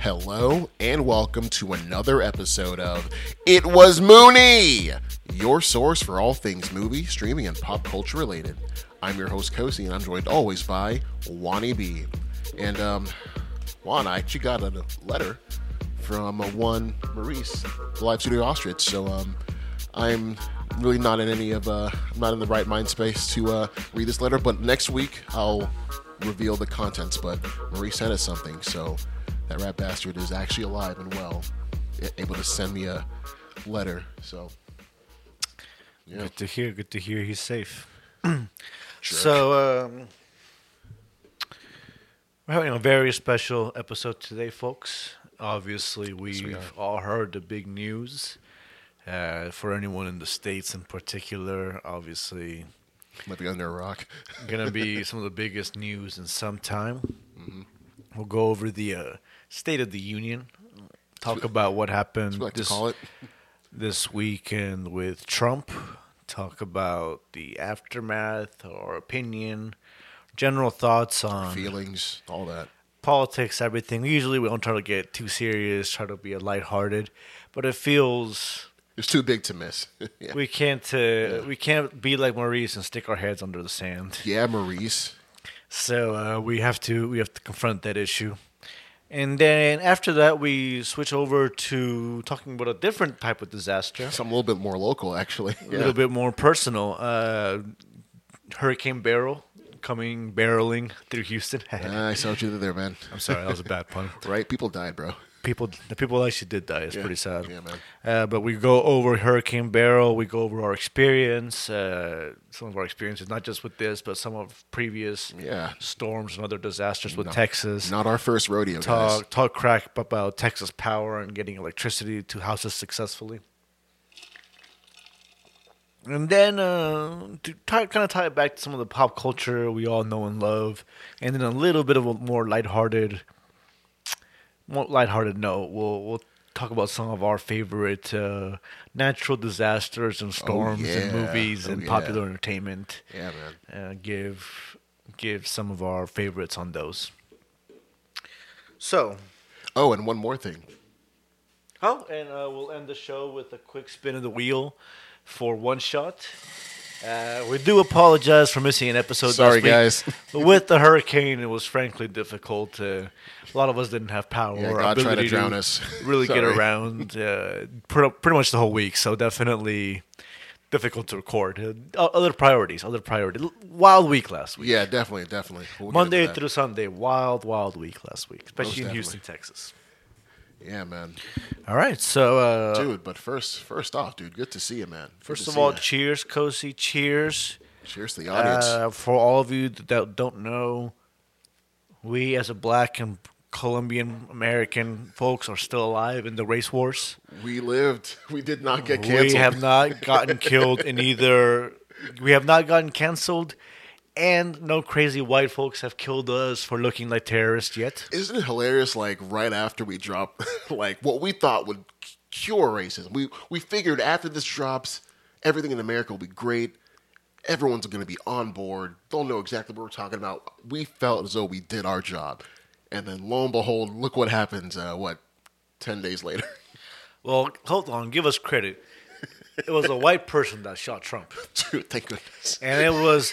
Hello and welcome to another episode of It Was Mooney, your source for all things movie, streaming, and pop culture related. I'm your host, Kosi, and I'm joined always by Wani B. And, Juan, I actually got a letter from one Maurice, the Live Studio Ostrich, so, I'm really not in not in the right mind space to read this letter, but next week I'll reveal the contents, but Maurice sent us something, so that rat bastard is actually alive and well, able to send me a letter, so, yeah. Good to hear he's safe. Sure. So, we're having a very special episode today, folks. Obviously, we've all heard the big news. For anyone in the States in particular, obviously, Might be under a rock. going to be some of the biggest news in some time. Mm-hmm. We'll go over the State of the Union, talk about what happened this weekend with Trump, talk about the aftermath or opinion, general thoughts on feelings, all that. Politics, everything. Usually we don't try to get too serious, try to be lighthearted, but it feels it's too big to miss. Yeah. We can't be like Maurice and stick our heads under the sand. Yeah, Maurice. So we have to confront that issue. And then after that, we switch over to talking about a different type of disaster. Something a little bit more local, actually. A little bit more personal. Hurricane Beryl coming barreling through Houston. I saw what you did there, man. I'm sorry, that was a bad pun. Right? People died, bro. The people actually did die. It's pretty sad. Yeah, man. But we go over Hurricane Beryl. We go over our experience, some of our experiences, not just with this, but some of previous storms and other disasters with Texas. Not our first rodeo, guys. Talk crap about Texas Power and getting electricity to houses successfully. And then to kind of tie it back to some of the pop culture we all know and love, and then a little bit of a more lighthearted note, we'll talk about some of our favorite natural disasters and storms and movies and popular entertainment. Yeah, man. Give some of our favorites on those. So. Oh, and one more thing. And we'll end the show with a quick spin of the wheel for One Shot. We do apologize for missing an episode. Sorry, this week. guys. With the hurricane, it was frankly difficult. A lot of us didn't have power or God tried ability to drown us. Really get around pretty much the whole week. So definitely difficult to record. Other priorities. Wild week last week. Yeah, definitely. We'll Monday through Sunday, wild week last week, especially in Houston, Texas. Yeah, man. All right, so dude, but first off, dude, good to see you, man. First of all, cheers, Kosi. Cheers. Cheers to the audience. For all of you that don't know, we as a black and Colombian American folks are still alive in the race wars. We lived. We did not get canceled. We have not gotten killed in either. We have not gotten canceled. And no crazy white folks have killed us for looking like terrorists yet. Isn't it hilarious, like, right after we drop, like, what we thought would cure racism. We figured after this drops, everything in America will be great. Everyone's going to be on board. They'll know exactly what we're talking about. We felt as though we did our job. And then, lo and behold, look what happens, 10 days later. Well, hold on. Give us credit. It was a white person that shot Trump. Dude, thank goodness. And it was.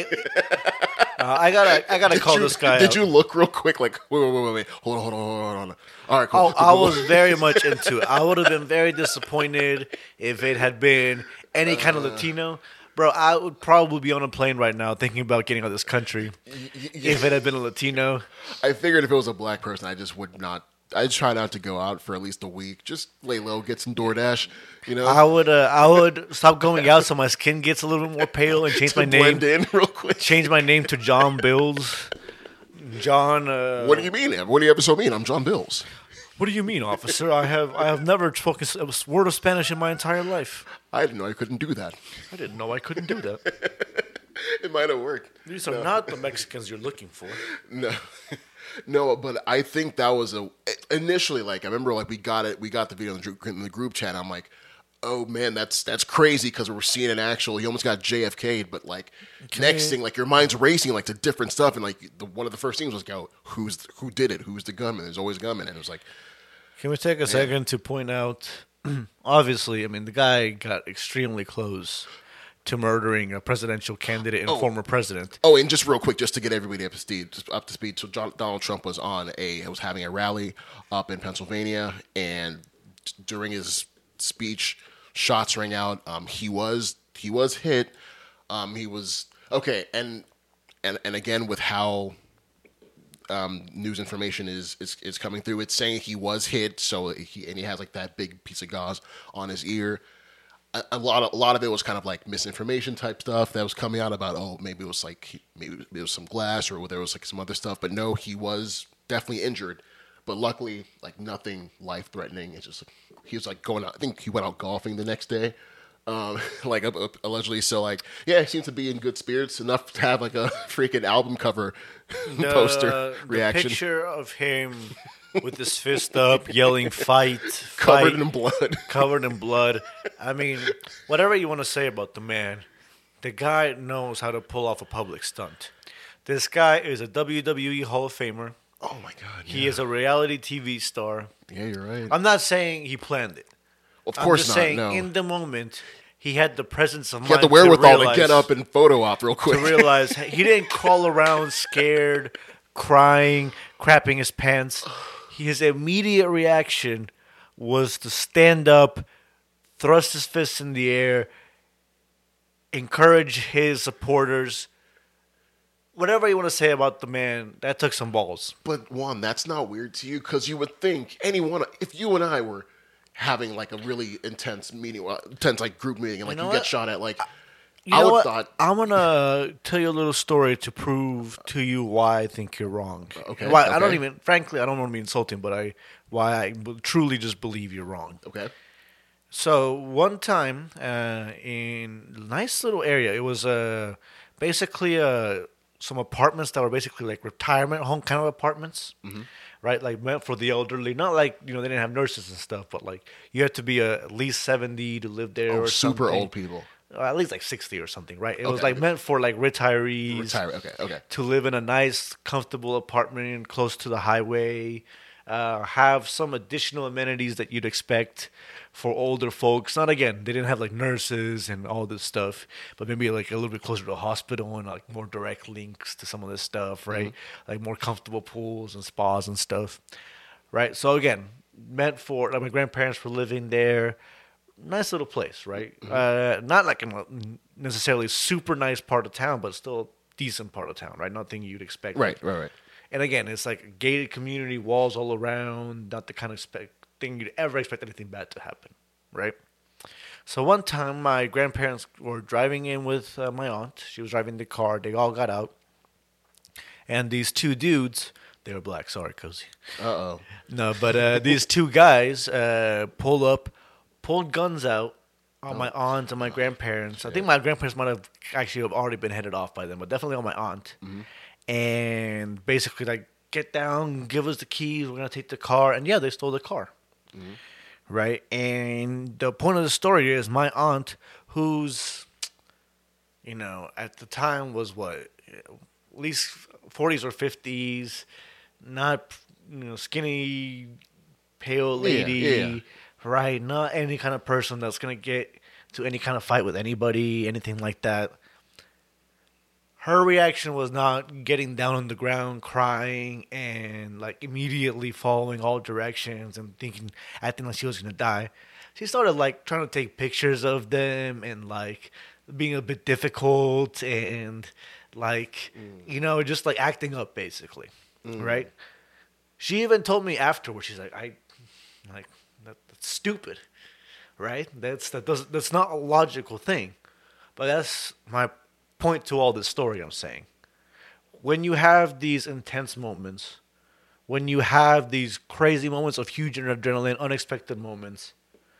I gotta call this guy. Did you look real quick? Like, wait. Hold on. All right, cool. I was very much into it. I would have been very disappointed if it had been any kind of Latino. Bro, I would probably be on a plane right now thinking about getting out of this country if it had been a Latino. I figured if it was a black person, I just would not. I'd try not to go out for at least a week. Just lay low, get some DoorDash, you know? I would stop going out so my skin gets a little bit more pale and change my name. Blend in real quick. Change my name to John Bills. John. What do you mean? What do you episode mean? I'm John Bills. What do you mean, officer? I have never spoken a word of Spanish in my entire life. I didn't know I couldn't do that. I didn't know I couldn't do that. It might have worked. These are not the Mexicans you're looking for. No, but I think that was initially, like, I remember, like, we got the video in the group chat. I'm like, Oh man, that's crazy because we're seeing an actual. He almost got JFK'd, but like next thing, like your mind's racing like to different stuff, and like one of the first things was go, who did it? Who's the gunman? There's always a gunman, and it was like. Can we take a second to point out? Obviously, I mean the guy got extremely close to murdering a presidential candidate and former president. Oh, and just real quick, just to get everybody up to speed. So Donald Trump was having a rally up in Pennsylvania, and during his speech, shots rang out. He was hit. He was okay, and again with how news information is coming through, it's saying he was hit. So he has like that big piece of gauze on his ear. A lot of it was kind of like misinformation type stuff that was coming out about maybe it was some glass or there was like some other stuff, but no, he was definitely injured, but luckily like nothing life threatening. It's just he was like going out. I think he went out golfing the next day, like allegedly. So like he seems to be in good spirits enough to have like a freaking album cover poster reaction. The picture of him. With his fist up, yelling, fight. Covered in blood. Covered in blood. I mean, whatever you want to say about the man, the guy knows how to pull off a public stunt. This guy is a WWE Hall of Famer. Oh, my God. Yeah. He is a reality TV star. Yeah, you're right. I'm not saying he planned it. Of course I'm just saying, in the moment, he had the presence of mind. He had the wherewithal to get up and photo op real quick. To realize he didn't crawl around scared, crying, crapping his pants. His immediate reaction was to stand up, thrust his fists in the air, encourage his supporters. Whatever you want to say about the man, that took some balls. But Juan, that's not weird to you because you would think if you and I were having like a really intense like group meeting, and like you get shot at, like. I'm going to tell you a little story to prove to you why I think you're wrong. Okay. I don't even, frankly, I don't want to be insulting, but why I truly just believe you're wrong. Okay. So one time in a nice little area, it was basically some apartments that were basically like retirement home kind of apartments, right? Like meant for the elderly. Not like, they didn't have nurses and stuff, but like you had to be at least 70 to live there or something. Super old people. At least like 60 or something, right? It was like meant for like retirees to live in a nice, comfortable apartment close to the highway, have some additional amenities that you'd expect for older folks. They didn't have like nurses and all this stuff, but maybe like a little bit closer to a hospital and like more direct links to some of this stuff, right? Like more comfortable pools and spas and stuff, right? So again, meant for my grandparents were living there. Nice little place, right? Not like in a necessarily super nice part of town, but still a decent part of town, right? Nothing you'd expect. Right. And again, it's like a gated community, walls all around, not the kind of thing you'd ever expect anything bad to happen, right? So one time, my grandparents were driving in with my aunt. She was driving the car. They all got out. And these two dudes, they were black. Sorry, Cozy. Uh-oh. No, but these two guys pulled guns out on my aunt and my grandparents. I think my grandparents might have actually already been headed off by them, but definitely on my aunt. And basically, like, get down, give us the keys, we're going to take the car. And yeah, they stole the car. Right? And the point of the story is my aunt, who's, at the time was at least 40s or 50s, not, skinny, pale lady. Yeah. Right, not any kind of person that's going to get to any kind of fight with anybody, anything like that. Her reaction was not getting down on the ground, crying, and like immediately following all directions and acting like she was going to die. She started like trying to take pictures of them and like being a bit difficult and like, just like acting up basically, right? She even told me afterwards, she's like, that's stupid, right? That's not a logical thing. But that's my point to all this story I'm saying. When you have these intense moments, when you have these crazy moments of huge adrenaline, unexpected moments,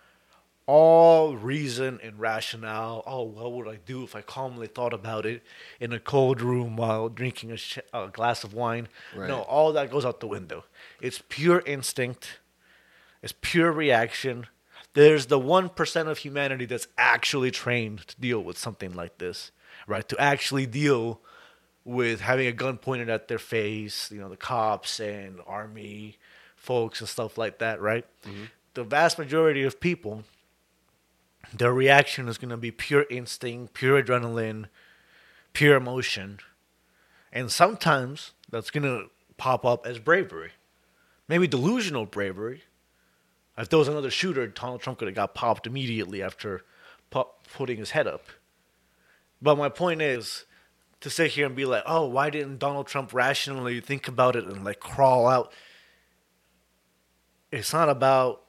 all reason and rationale, what would I do if I calmly thought about it in a cold room while drinking a glass of wine? Right. No, all that goes out the window. It's pure instinct. It's pure reaction. there's the 1% of humanity that's actually trained to deal with something like this, right? To actually deal with having a gun pointed at their face, the cops and army folks and stuff like that, right? Mm-hmm. The vast majority of people, their reaction is going to be pure instinct, pure adrenaline, pure emotion. And sometimes that's going to pop up as bravery. Maybe delusional bravery. If there was another shooter, Donald Trump could have got popped immediately after putting his head up. But my point is to sit here and be like, oh, why didn't Donald Trump rationally think about it and like crawl out? It's not about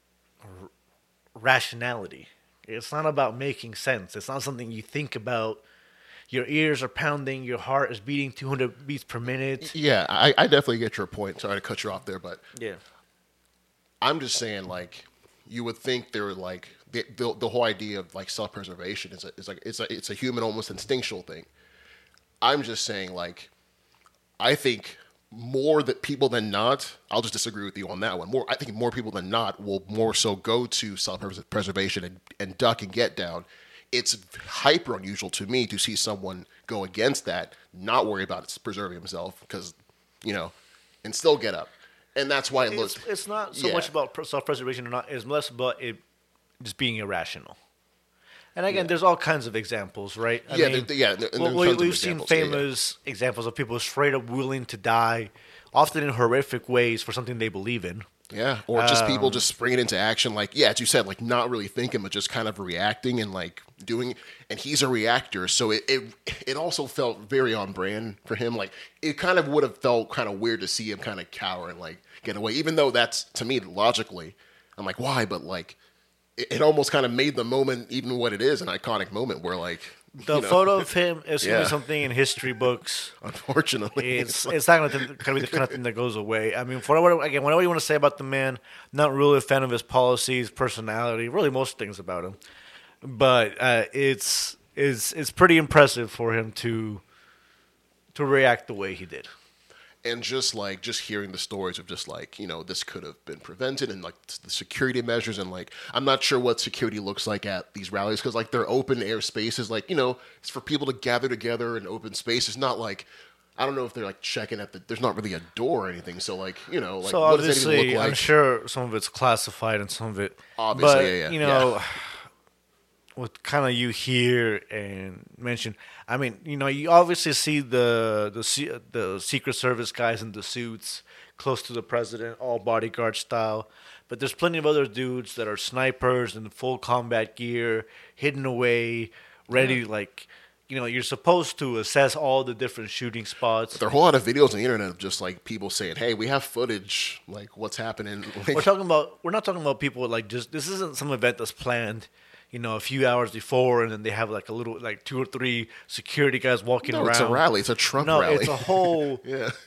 rationality. It's not about making sense. It's not something you think about. Your ears are pounding. Your heart is beating 200 beats per minute. Yeah, I definitely get your point. Sorry to cut you off there, but yeah, I'm just saying, like, you would think they're like the whole idea of like self-preservation is a human, almost instinctual thing. I'm just saying, like, I think more that people than not, I'll just disagree with you on that one. I think more people than not will more so go to self-preservation and duck and get down. It's hyper unusual to me to see someone go against that, not worry about preserving himself, because, and still get up. And that's why it looks... It's not so much about self-preservation or not. It's less about it just being irrational. And again, there's all kinds of examples, right? We've seen famous examples of people straight up willing to die, often in horrific ways for something they believe in. Yeah, or just people just springing into action, like, as you said, like not really thinking, but just kind of reacting and like doing. And he's a reactor, so it also felt very on brand for him. Like, it kind of would have felt kind of weird to see him kind of cower and like get away, even though that's, to me, logically, I'm like, why? But like, it almost kind of made the moment even what it is, an iconic moment where like. The photo of him is going to be something in history books. Unfortunately. It's not going to be the kind of thing that goes away. I mean, whatever you want to say about the man, not really a fan of his policies, personality, really most things about him. But it's pretty impressive for him to react the way he did. And just hearing the stories of just like, this could have been prevented, and like the security measures, and like, I'm not sure what security looks like at these rallies, because like they're open air spaces, like, it's for people to gather together in open space. It's not like, I don't know if they're like checking there's not really a door or anything. So like, like, so what does that even look like? I'm sure some of it's classified and some of it, obviously, but, what kind of you hear and mention, I mean, you obviously see the Secret Service guys in the suits close to the president, all bodyguard style. But there's plenty of other dudes that are snipers in full combat gear, hidden away, ready, like, you're supposed to assess all the different shooting spots. There are a whole lot of videos on the internet of just like people saying, "Hey, we have footage. Like, what's happening?" Like, we're not talking about people like just, this isn't some event that's planned. A few hours before, and then they have like a little, like 2 or 3 security guys walking around. It's a rally. It's a Trump rally. No, it's a whole,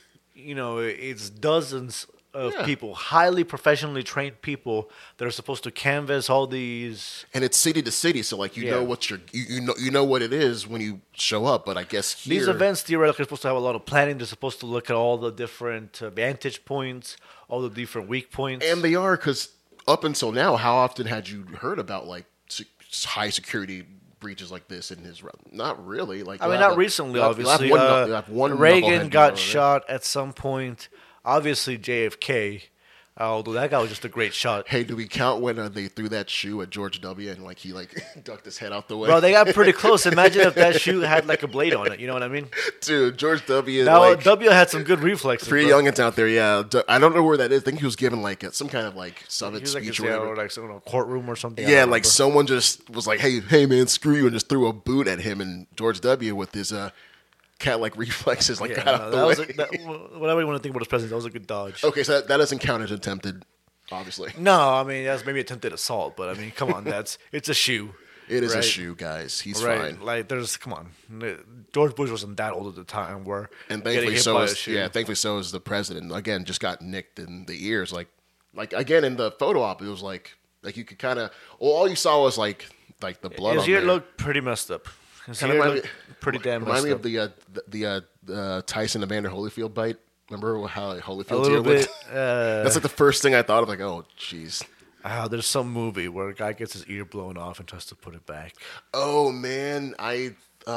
it's dozens of people, highly professionally trained people that are supposed to canvass all these. And it's city to city, so like know what you know what it is when you show up. But I guess here, these events theoretically are supposed to have a lot of planning. They're supposed to look at all the different vantage points, all the different weak points. And they are, because up until now, how often had you heard about like high security breaches like this in his? Not really. Like, I mean, not recently. Obviously, Reagan got shot at some point. Obviously, JFK. Although that guy was just a great shot. Hey, do we count when they threw that shoe at George W. and like he like ducked his head out the way? Bro, they got pretty close. Imagine if that shoe had like a blade on it. You know what I mean? Dude, George W. Now, W had some good reflexes. 3 youngins out there, yeah. I don't know where that is. I think he was giving like some kind of like summit speech or like some courtroom or something. Yeah, like someone just was like, "Hey, man, screw you," and just threw a boot at him, and George W. with his cat-like reflexes got out the way. Whatever you want to think about his president, that was a good dodge. Okay, so that doesn't count as attempted. Obviously. No, I mean, that's maybe attempted assault, but I mean, come on, it's a shoe. It is a shoe, guys. He's fine. Like, come on. George Bush wasn't that old at the time where and thankfully so is the president. Again, just got nicked in the ears. Like again, in the photo op, it was like you could kind of, all you saw was like the blood his on ear there. looked pretty messed up. His ear looked pretty damn messed up. Remind me of the Tyson Evander Holyfield bite. Remember how Holyfield's ear looked? That's like the first thing I thought of. Like, oh, jeez. There's some movie where a guy gets his ear blown off and tries to put it back. Oh man, they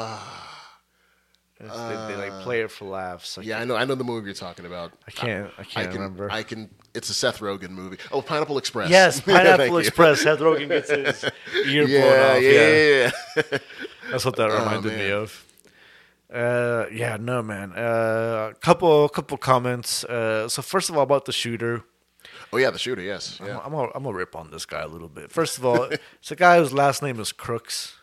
like play it for laughs. I know the movie you're talking about. I can't remember. It's a Seth Rogen movie. Oh, Pineapple Express. Yes, Pineapple Express. Seth Rogen gets his ear blown off. Yeah. That's what that reminded me of. A couple comments. So first of all, about the shooter. Oh yeah, the shooter. Yes. Yeah. I'm gonna rip on this guy a little bit. First of all, it's a guy whose last name is Crooks.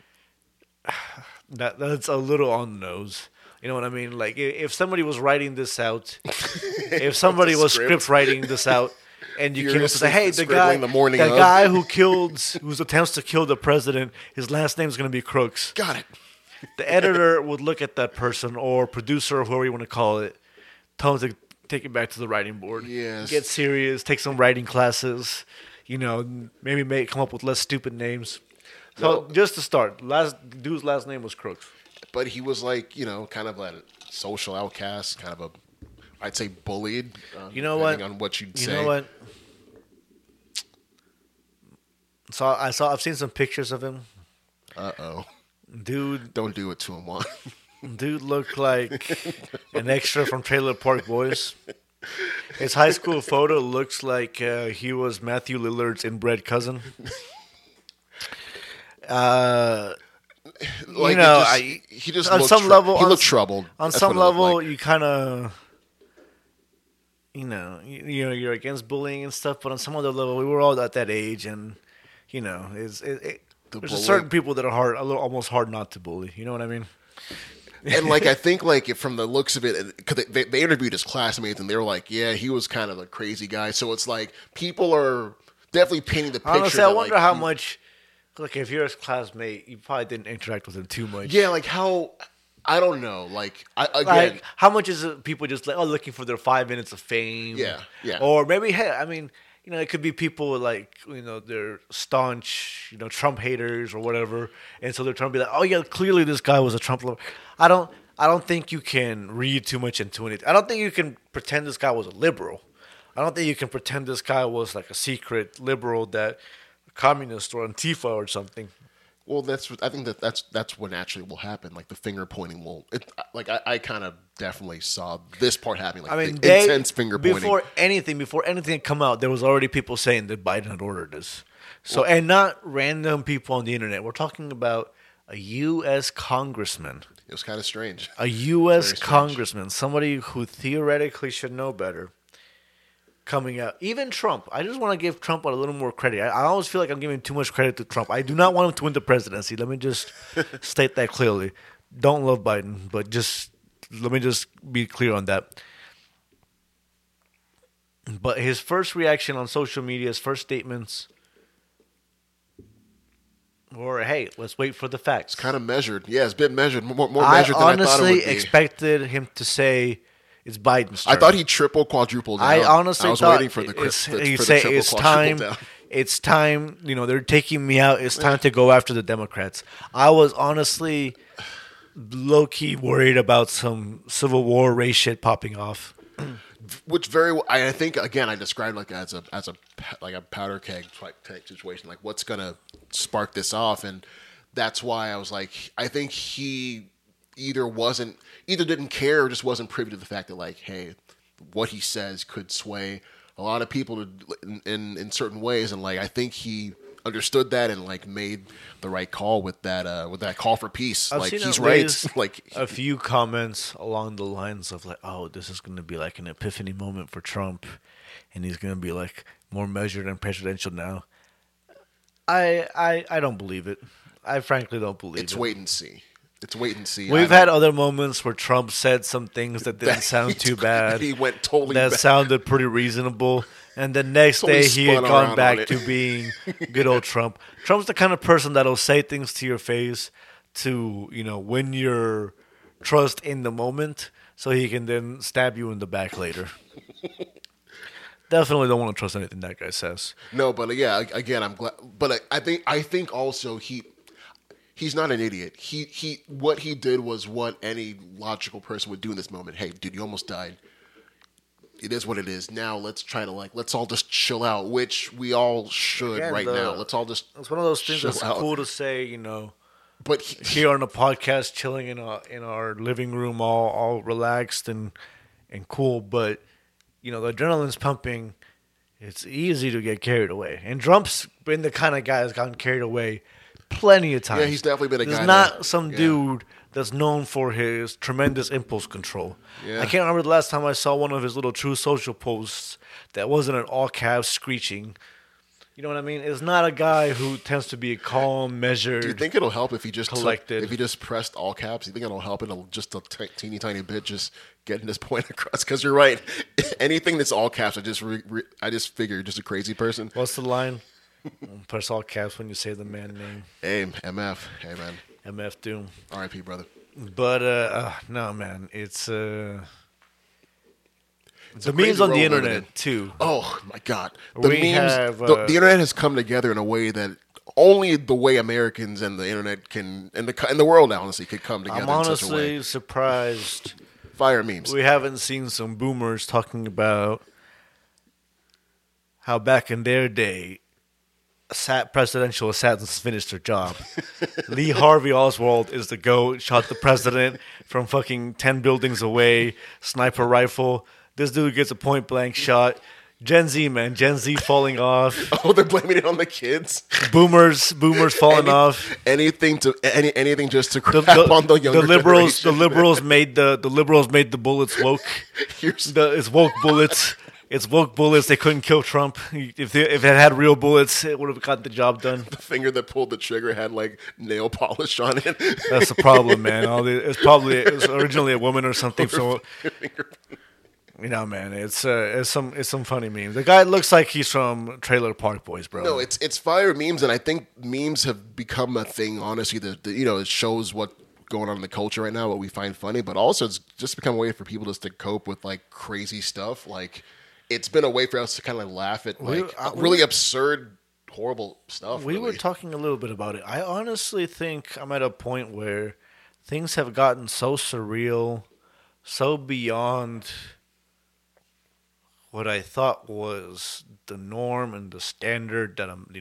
That's a little on the nose. You know what I mean? Like, if somebody was writing this out, if somebody was script writing this out, and you came up and say, "Hey, the guy who attempts to kill the president, his last name is going to be Crooks." Got it. The editor would look at that person, or producer, or whoever you want to call it, tell him to take it back to the writing board. Yes. Get serious. Take some writing classes. Maybe come up with less stupid names. So just to start, dude's last name was Crooks. But he was like, kind of a social outcast, kind of I'd say bullied. Depending on what you'd say. You know what? So I've seen some pictures of him. Uh-oh. Dude. Don't do it to him, Juan. Dude looked like an extra from Trailer Park Boys. His high school photo looks like he was Matthew Lillard's inbred cousin. He just on some level he looked troubled. On some level, you kind of, you're against bullying and stuff. But on some other level, we were all at that age, and there's certain people that are almost hard not to bully. You know what I mean? And I think from the looks of it, because they interviewed his classmates, and they were like, "Yeah, he was kind of a crazy guy." So it's like people are definitely painting the picture. Honestly, I wonder how much. If you're his classmate, you probably didn't interact with him too much. Yeah, how. I don't know. How much is it people just looking for their 5 minutes of fame? Yeah. Or maybe, it could be people they're staunch, Trump haters or whatever, and so they're trying to be like, oh yeah, clearly this guy was a Trump lover. I don't think you can read too much into it. I don't think you can pretend this guy was a liberal. I don't think you can pretend this guy was like a secret liberal that. Communist or Antifa or something. Well, I think that's what naturally will happen. Like the finger pointing will. I kind of definitely saw this part happening. Intense finger pointing. Before anything had come out, there was already people saying that Biden had ordered this. So and not random people on the internet. We're talking about a U.S. congressman. It was kind of strange. A U.S. congressman, somebody who theoretically should know better. Coming out. Even Trump. I just want to give Trump a little more credit. I always feel like I'm giving too much credit to Trump. I do not want him to win the presidency. Let me just state that clearly. Don't love Biden, but let me just be clear on that. But his first reaction on social media, his first statements were, hey, let's wait for the facts. It's kind of measured. Yeah, it's been measured. More measured than I thought it would be. I honestly expected him to say, it's Biden's turn. I thought he triple, quadrupled down. I honestly was thought waiting for the it's time. Down. It's time. They're taking me out. It's time to go after the Democrats. I was honestly low-key worried about some Civil War race shit popping off. Which I think again I described as a powder keg type situation. Like what's gonna spark this off, and that's why I was like, I think he either didn't care or just wasn't privy to the fact that hey, what he says could sway a lot of people in certain ways, and I think he understood that and made the right call with that call for peace. He's right. A few comments along the lines of oh, this is going to be an epiphany moment for Trump, and he's going to be more measured and presidential now. I don't believe it. I frankly don't believe it. It's wait and see. It's wait and see. We've had other moments where Trump said some things that didn't sound too bad. He went totally that bad. Sounded pretty reasonable. And the next day he had gone back to being good old Trump. Trump's the kind of person that'll say things to your face to, win your trust in the moment so he can then stab you in the back later. Definitely don't want to trust anything that guy says. No, but yeah, again, I'm glad. But I think also he's not an idiot. What he did was what any logical person would do in this moment. Hey, dude, you almost died. it is what it is. Now let's try to let's all just chill out, which we all should now. Let's all just. It's one of those things that's cool to say, But here on the podcast, chilling in our living room, all relaxed and cool. But the adrenaline's pumping. It's easy to get carried away, and Trump's been the kind of guy that's gotten carried away plenty of times. Yeah, he's definitely been a guy. There's not some dude that's known for his tremendous impulse control. Yeah. I can't remember the last time I saw one of his little True Social posts that wasn't in all caps screeching. You know what I mean? It's not a guy who tends to be calm, measured. Do you think it'll help if he just collected? If he just pressed all caps? You think it'll help in just a teeny tiny bit, just getting his point across? Because you're right. Anything that's all caps, I just figure you're just a crazy person. What's the line? Press all caps when you say the man name. Hey, MF. Hey, man. MF Doom. R.I.P., brother. But no, man, it's the memes on the internet too. Oh my God, the memes. The internet has come together in a way that only the way Americans and the internet can, and the world honestly could come together. I'm honestly surprised. Fire memes. We haven't seen some boomers talking about how back in their day, presidential assassins finished their job. Lee Harvey Oswald is the GOAT, shot the president from fucking 10 buildings away, sniper rifle. This dude gets a point blank shot. Gen Z, man. Gen Z falling off. Oh, they're blaming it on the kids. Boomers falling off. Anything just to crap on the younger generation. The liberals made the bullets woke. It's woke bullets. It's woke bullets. They couldn't kill Trump. If it had real bullets, it would have got the job done. The finger that pulled the trigger had nail polish on it. That's the problem, man. It was originally a woman or something. So, man, it's some funny memes. The guy looks like he's from Trailer Park Boys, bro. No, it's fire memes, and I think memes have become a thing. Honestly, it shows what's going on in the culture right now, what we find funny, but also it's just become a way for people just to cope with crazy stuff. It's been a way for us to kind of laugh at really absurd, horrible stuff. We were talking a little bit about it. I honestly think I'm at a point where things have gotten so surreal, so beyond what I thought was the norm and the standard that I'm,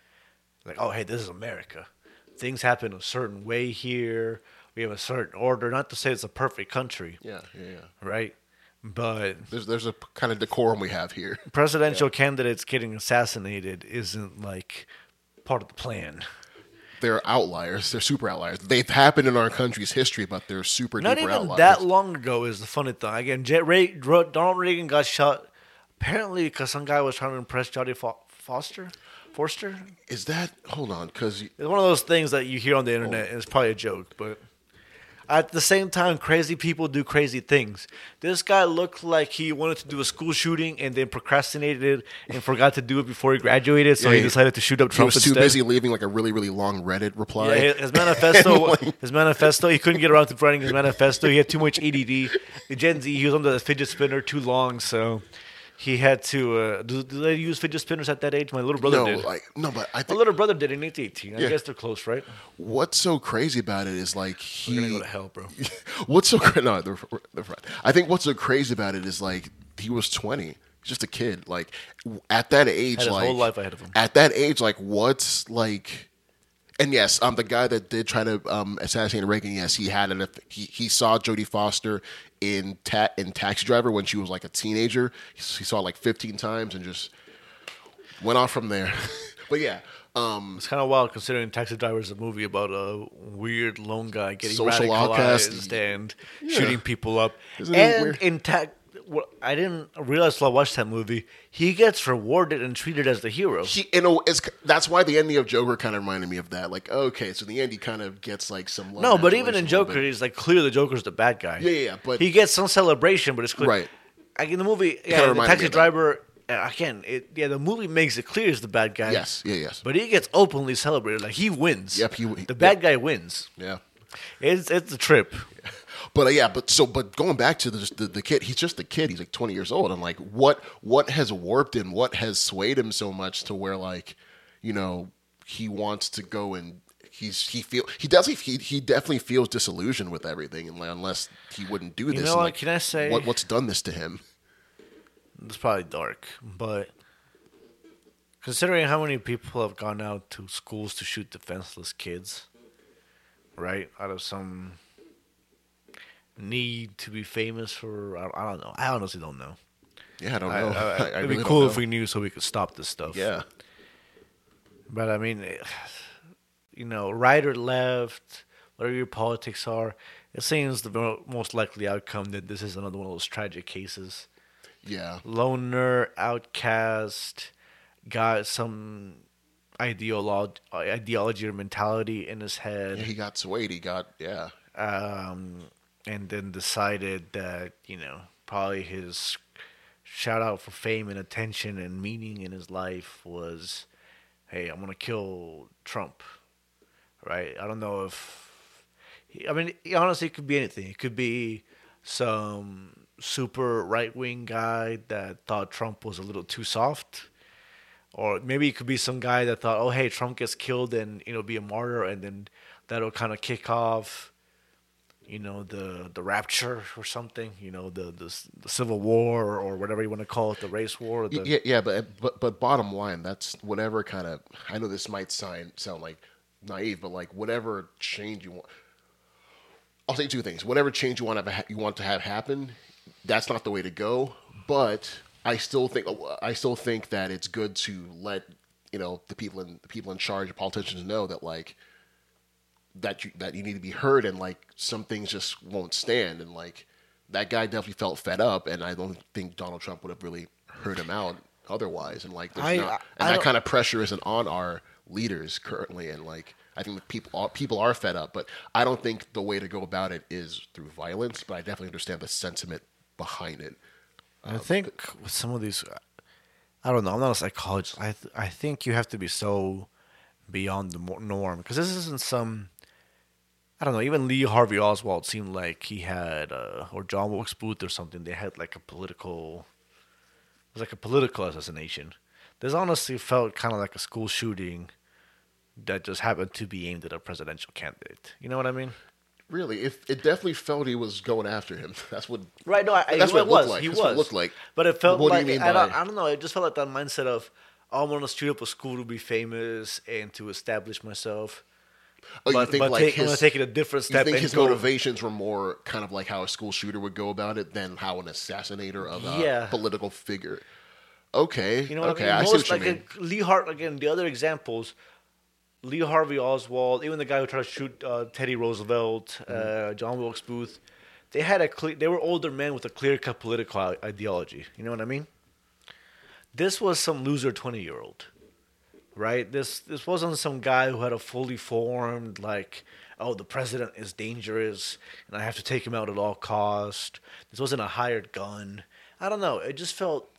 oh, hey, this is America. Things happen a certain way here. We have a certain order. Not to say it's a perfect country. Yeah. Right? But there's a kind of decorum we have here. Presidential candidates getting assassinated isn't part of the plan. They're outliers. They're super outliers. They've happened in our country's history, but they're super duper outliers. Not even that long ago is the funny thing. Again, Donald Reagan got shot apparently because some guy was trying to impress Jodie Forster. Is that? Hold on, because it's one of those things that you hear on the internet, and it's probably a joke, but. At the same time, crazy people do crazy things. This guy looked like he wanted to do a school shooting and then procrastinated and forgot to do it before he graduated, so he decided to shoot up Trump instead. He was too busy leaving a really, really long Reddit reply. Yeah, his manifesto, he couldn't get around to writing his manifesto. He had too much ADD. The Gen Z, he was on the fidget spinner too long, so... He had to. Do they use fidget spinners at that age? My little brother did. But I think my little brother did in 18. I guess they're close, right? What's so crazy about it is We're gonna go to hell, bro. What's so no, they're fine. I think what's so crazy about it is he was 20. He's just a kid. At that age, had his whole life ahead of him. At that age, what's And yes, the guy that did try to assassinate Reagan. Yes, he had he saw Jodie Foster in Taxi Driver when she was a teenager. He saw it 15 times and just went off from there. But yeah, it's kind of wild considering Taxi Driver is a movie about a weird lone guy getting social radicalized and shooting people up. Isn't it weird? I didn't realize till I watched that movie. He gets rewarded and treated as the hero. That's why the ending of Joker kind of reminded me of that. Okay, so in the end he kind of gets some love. No, but even in Joker, he's clear the Joker's the bad guy. Yeah, but he gets some celebration, but it's clear. Right. In the movie, the Taxi Driver. Again, the movie makes it clear he's the bad guy. Yes. But he gets openly celebrated. He wins. Yep. The bad guy wins. Yeah. It's a trip. Yeah. But going back to the kid, he's just a kid. He's 20 years old. And what has warped him? What has swayed him so much to where he wants to go and he definitely feels disillusioned with everything, and unless he wouldn't do this. Can I say what's done this to him? It's probably dark, but considering how many people have gone out to schools to shoot defenseless kids, right? Out of some need to be famous for, I don't know. I honestly don't know. Yeah, I don't know. I it'd really be cool don't if know. we knew so we could stop this stuff. Yeah. But I mean, right or left, whatever your politics are, it seems the most likely outcome that this is another one of those tragic cases. Yeah. Loner, outcast, got some ideology or mentality in his head. Yeah, he got swayed. And then decided that, probably his shout out for fame and attention and meaning in his life was, hey, I'm going to kill Trump. Right? I don't know if... honestly, it could be anything. It could be some super right-wing guy that thought Trump was a little too soft. Or maybe it could be some guy that thought, oh, hey, Trump gets killed and, be a martyr, and then that'll kind of kick off, the rapture or something, the Civil War or whatever you want to call it, the race war. But bottom line, that's whatever kind of, I know this might sound like naive, but like whatever change you want. I'll say two things. Whatever change you want to have happen, that's not the way to go. But I still think that it's good to let the people in charge, the politicians, know that like that you need to be heard, and like some things just won't stand, and like that guy definitely felt fed up, and I don't think Donald Trump would have really heard him out otherwise, and like that kind of pressure isn't on our leaders currently, and like I think that people are fed up, but I don't think the way to go about it is through violence, but I definitely understand the sentiment behind it. I think with some of these, I don't know, I'm not a psychologist. I think you have to be so beyond the norm, because this isn't some, I don't know, even Lee Harvey Oswald seemed like he had, or John Wilkes Booth or something, they had like it was like a political assassination. This honestly felt kind of like a school shooting that just happened to be aimed at a presidential candidate. You know what I mean? Really, if it definitely felt he was going after him. That's what. Right. No, that's what it looked like. He that's was. what it looked like. But it felt what like, do you mean by? I don't know. It just felt like that mindset of, I want to shoot up a school to be famous and to establish myself. Oh, you think like I'm going to take it a different step. You think his motivations were more kind of like how a school shooter would go about it than how an assassinator of a political figure? Okay. You know what okay, I mean? Most, I see what you mean. Again, the other examples, Lee Harvey Oswald, even the guy who tried to shoot Teddy Roosevelt, John Wilkes Booth, they were older men with a clear-cut political ideology. You know what I mean? This was some loser 20-year-old, right? This wasn't some guy who had a fully formed, like, oh, the president is dangerous and I have to take him out at all cost. This wasn't a hired gun. I don't know. It just felt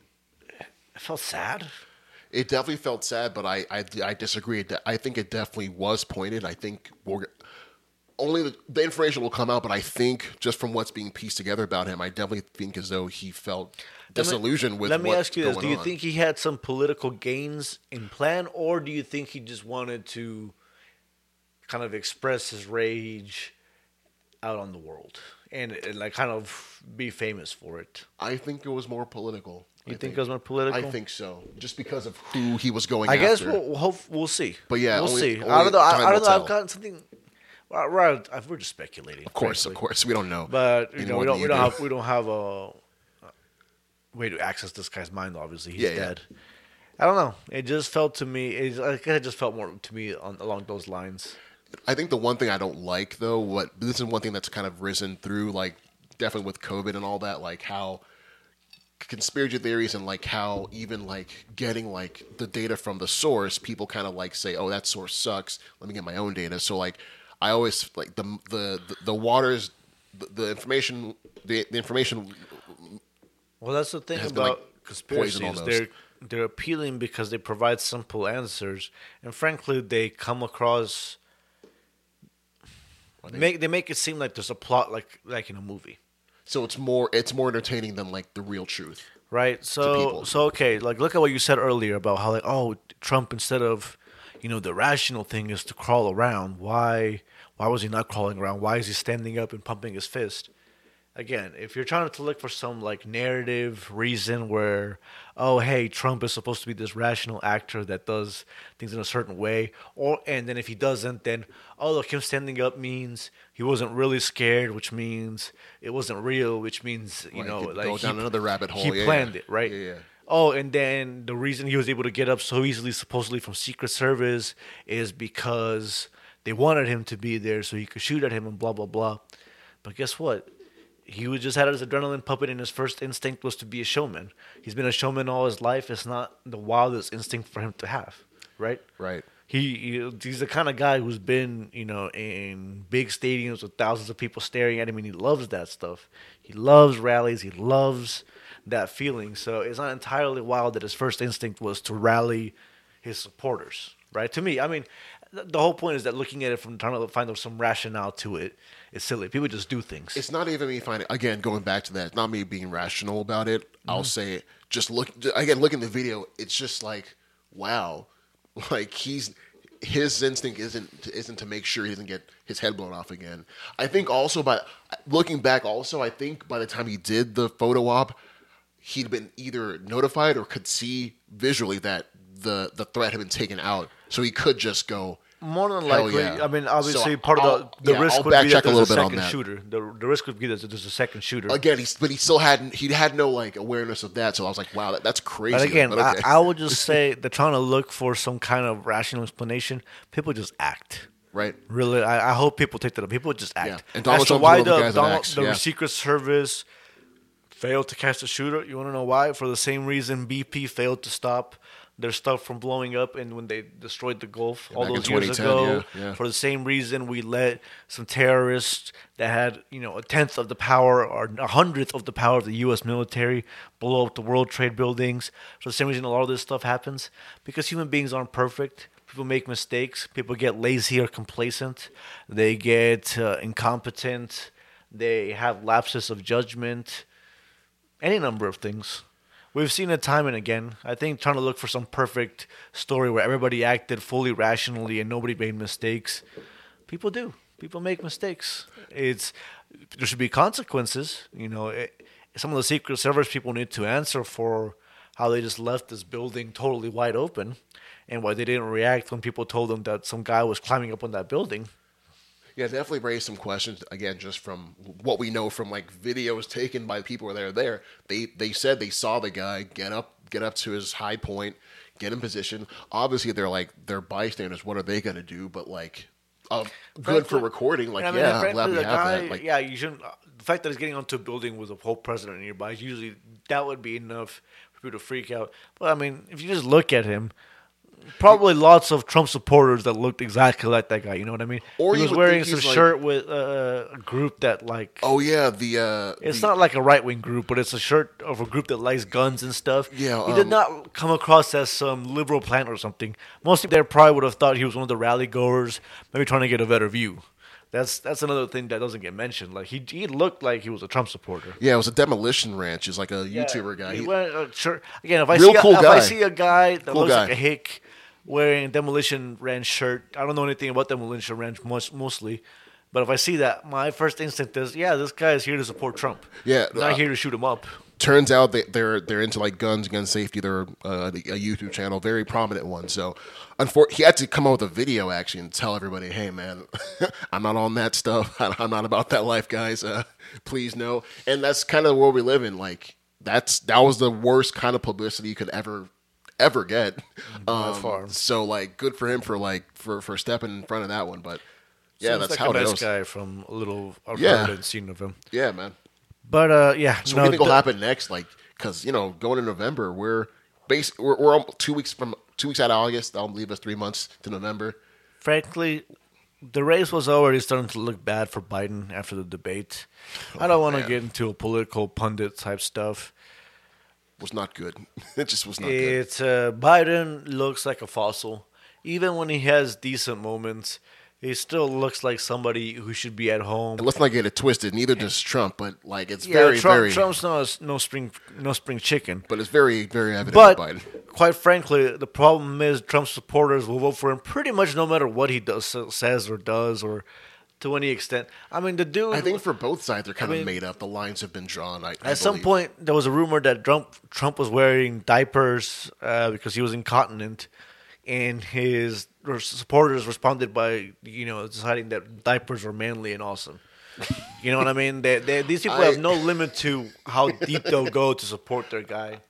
sad. It definitely felt sad, but I disagree. I think it definitely was pointed. I think only the information will come out, but I think just from what's being pieced together about him, I definitely think as though he felt disillusioned with what's going on. Let me ask you this. Do you think he had some political gains in plan, or do you think he just wanted to kind of express his rage out on the world and like kind of be famous for it? I think it was more political. You think it was more political? I think so, just because of who he was going after. I guess we'll see. But yeah, we'll see. I don't know. I've gotten something. Right, we're just speculating. Of course, we don't know. But we don't have a way to access this guy's mind. Obviously, he's dead. Yeah. I don't know. It just felt to me. It just felt more to me along those lines. I think the one thing I don't like, though, this is one thing that's kind of risen through, like definitely with COVID and all that, like how conspiracy theories and like how even like getting like the data from the source, people kind of like say, oh, that source sucks, let me get my own data. So like I always like the waters, the information. Well, that's the thing about conspiracies. They're appealing because they provide simple answers, and frankly, they come across. They make it seem like there's a plot like in a movie. So it's more entertaining than like the real truth, right? So okay, like look at what you said earlier about how like, oh, Trump, instead of, the rational thing is to crawl around. Why was he not crawling around? Why is he standing up and pumping his fist? again, if you're trying to look for some like narrative reason where, oh hey, Trump is supposed to be this rational actor that does things in a certain way, and then if he doesn't, then oh look, him standing up means he wasn't really scared, which means it wasn't real, which means like go down another rabbit hole. He planned it, right? Yeah. Oh, and then the reason he was able to get up so easily, supposedly from Secret Service, is because they wanted him to be there so he could shoot at him and blah blah blah. But guess what? He was just had his adrenaline pumping, and his first instinct was to be a showman. He's been a showman all his life. It's not the wildest instinct for him to have, right? Right. He's the kind of guy who's been, in big stadiums with thousands of people staring at him, and he loves that stuff. He loves rallies. He loves that feeling. So it's not entirely wild that his first instinct was to rally his supporters, right? To me, I mean, the whole point is that looking at it from trying to find some rationale to it is silly. People just do things. It's not even me finding, again, going back to that, it's not me being rational about it. Mm-hmm. I'll say, look in the video, it's just like, wow. Like his instinct isn't to make sure he doesn't get his head blown off again. I think also looking back I think by the time he did the photo op, he'd been either notified or could see visually that the threat had been taken out, so he could just go. More than likely, yeah. I mean, obviously, so part of the risk would be that there's a second shooter. The risk would be that there's a second shooter. Again, he still had no like awareness of that, so I was like, wow, that's crazy. But again, okay. I would just say they're trying to look for some kind of rational explanation. People just act. Right. Really, I hope people take that up. People just act. Yeah. And Donald Trump why the Secret Service failed to catch the shooter. You want to know why? For the same reason BP failed to stop their stuff from blowing up, and when they destroyed the Gulf all those years ago, for the same reason we let some terrorists that had a tenth of the power or a hundredth of the power of the U.S. military blow up the World Trade buildings. For the same reason a lot of this stuff happens, because human beings aren't perfect. People make mistakes. People get lazy or complacent. They get incompetent. They have lapses of judgment. Any number of things. We've seen it time and again. I think trying to look for some perfect story where everybody acted fully rationally and nobody made mistakes. People do. People make mistakes. There should be consequences. Some of the Secret Service people need to answer for how they just left this building totally wide open and why they didn't react when people told them that some guy was climbing up on that building. Yeah, definitely raised some questions, again, just from what we know from like videos taken by people that are there. They said they saw the guy get up to his high point, get in position. Obviously, they're bystanders. What are they going to do? But like, good for recording. Like, frankly, I'm glad we have that. Like, you shouldn't. The fact that he's getting onto a building with a whole president nearby, usually that would be enough for people to freak out. But I mean, if you just look at him. Probably lots of Trump supporters that looked exactly like that guy. You know what I mean? Or he was wearing some shirt with a group that like. Oh yeah, it's not like a right wing group, but it's a shirt of a group that likes guns and stuff. Yeah, he did not come across as some liberal plant or something. Most people there probably would have thought he was one of the rally goers, maybe trying to get a better view. That's another thing that doesn't get mentioned. Like he looked like he was a Trump supporter. Yeah, it was a Demolition Ranch. He's like a YouTuber guy. He went shirt again. If I see a guy that looks like a hick wearing a Demolition Ranch shirt, I don't know anything about Demolition Ranch mostly, but if I see that, my first instinct is, this guy is here to support Trump. Yeah, not here to shoot him up. Turns out they're into like gun safety. They're a YouTube channel, very prominent one. So, he had to come out with a video actually and tell everybody, "Hey, man, I'm not on that stuff. I'm not about that life, guys. Please no." And that's kind of the world we live in. Like that was the worst kind of publicity you could ever get. By far. So like, good for him for stepping in front of that one. But yeah, that's how it goes. Nice guy from a little I've heard and seen of him. Yeah, man. But So what do you think will happen next? Like, because going to November, we're 2 weeks out of August. That'll leave us 3 months to November. Frankly, the race was already starting to look bad for Biden after the debate. I don't want to get into a political pundit type stuff. Was not good. It just was not good. Biden looks like a fossil. Even when he has decent moments, he still looks like somebody who should be at home. And let's not get it twisted. Neither does Trump, but like it's very. Trump's no spring chicken. But it's very, very evident. But with Biden. Quite frankly, the problem is Trump supporters will vote for him pretty much no matter what he says or does, or to any extent. I mean, the dude. I think for both sides, they're kind of made up. The lines have been drawn. At some point, there was a rumor that Trump was wearing diapers because he was incontinent, and his supporters responded by deciding that diapers were manly and awesome. You know what I mean? These people have no limit to how deep they'll go to support their guy.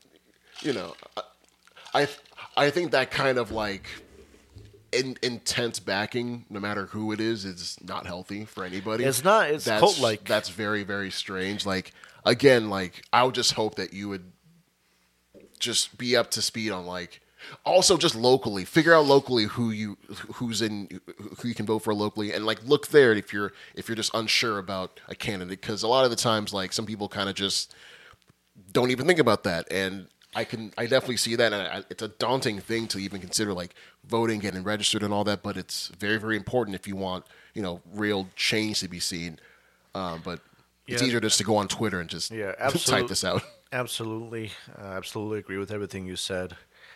I think that kind of like intense backing, no matter who it is not healthy for anybody. It's not. It's cult-like. That's very, very strange. Like, again, like, I would just hope that you would just be up to speed on, like, also just locally. Figure out locally who you can vote for locally, and, like, look there if you're just unsure about a candidate. Because a lot of the times, like, some people kind of just don't even think about that. And I definitely see that, and it's a daunting thing to even consider, like, voting, getting registered, and all that. But it's very, very important if you want, real change to be seen. But it's easier just to go on Twitter and just type this out. Absolutely, absolutely agree with everything you said.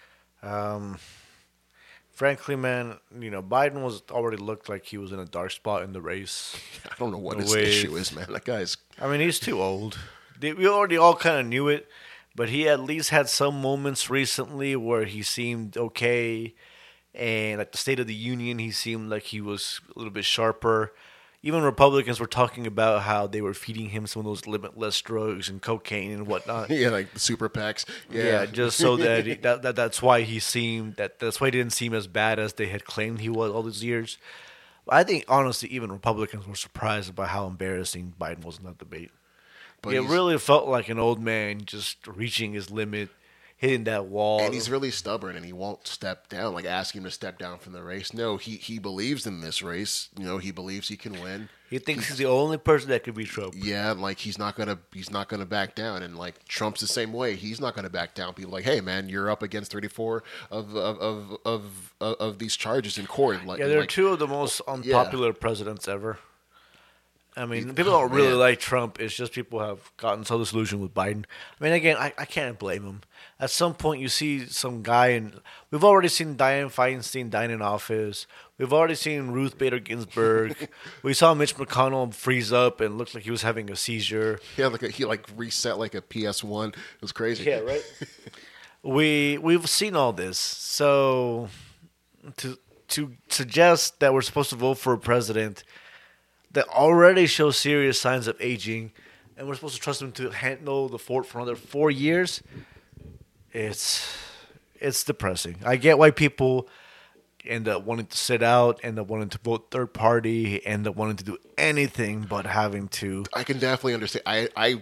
Frankly, man, Biden already looked like he was in a dark spot in the race. I don't know what his issue is, man. That guy's. I mean, he's too old. We already all kind of knew it. But he at least had some moments recently where he seemed okay. And at the State of the Union, he seemed like he was a little bit sharper. Even Republicans were talking about how they were feeding him some of those limitless drugs and cocaine and whatnot. Yeah, like the super PACs. Yeah, just so that that's why he seemed that's why he didn't seem as bad as they had claimed he was all these years. But I think honestly, even Republicans were surprised by how embarrassing Biden was in that debate. But it really felt like an old man just reaching his limit, hitting that wall. And he's really stubborn, and he won't step down. Like, ask him to step down from the race. No, he believes in this race. He believes he can win. He thinks he's the only person that could beat Trump. Yeah, like he's not gonna back down. And like Trump's the same way. He's not gonna back down. People are like, hey man, you're up against 34 of these charges in court. Like, they're two of the most unpopular presidents ever. I mean, people don't really like Trump. It's just people have gotten so disillusioned with Biden. I mean, again, I can't blame him. At some point, you see some guy, and we've already seen Dianne Feinstein dying in office. We've already seen Ruth Bader Ginsburg. We saw Mitch McConnell freeze up and looked like he was having a seizure. Yeah, he reset like a PS1. It was crazy. Yeah, right. We've seen all this. So to suggest that we're supposed to vote for a president that already shows serious signs of aging, and we're supposed to trust him to handle the fort for another 4 years, it's depressing. I get why people end up wanting to sit out, end up wanting to vote third party, end up wanting to do anything but having to. I can definitely understand. I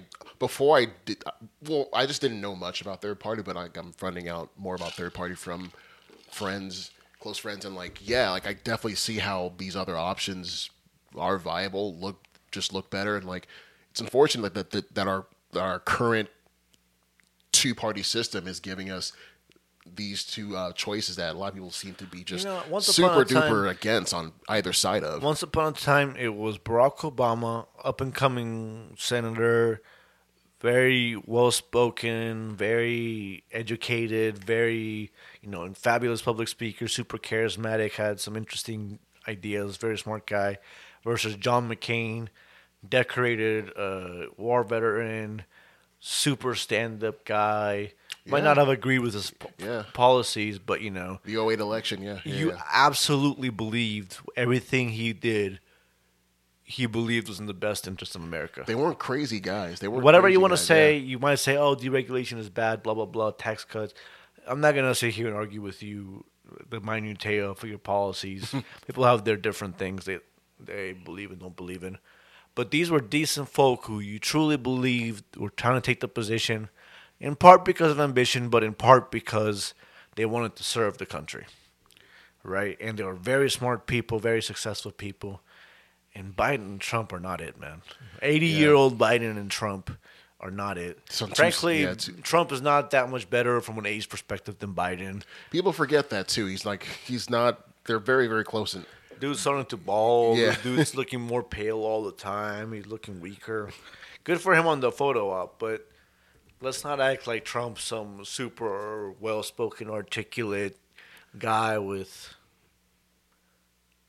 just didn't know much about third party, but I'm finding out more about third party from friends, close friends, and I definitely see how these other options are viable, look better, and it's unfortunate that our current two-party system is giving us these two choices that a lot of people seem to be just super duper against on either side of. Once upon a time, it was Barack Obama, up and coming senator, very well spoken, very educated, very fabulous public speaker, super charismatic, had some interesting ideas, very smart guy. Versus John McCain, decorated war veteran, super stand-up guy. Might not have agreed with his policies, but the 2008 election, you absolutely believed everything he did. He believed was in the best interest of America. They weren't crazy guys. They were whatever you want to say. You might say, "Oh, deregulation is bad," blah blah blah, tax cuts. I'm not gonna sit here and argue with you the minutiae for your policies. People have their different things they believe and don't believe in. But these were decent folk who you truly believed were trying to take the position, in part because of ambition, but in part because they wanted to serve the country. Right? And they were very smart people, very successful people. And Biden and Trump are not it, man. 80-year-old Biden and Trump are not it. Frankly, Trump is not that much better from an age perspective than Biden. People forget that, too. He's not. They're very, very close. Dude's starting to bald. Yeah. Dude's looking more pale all the time. He's looking weaker. Good for him on the photo op, but let's not act like Trump's some super well-spoken, articulate guy with...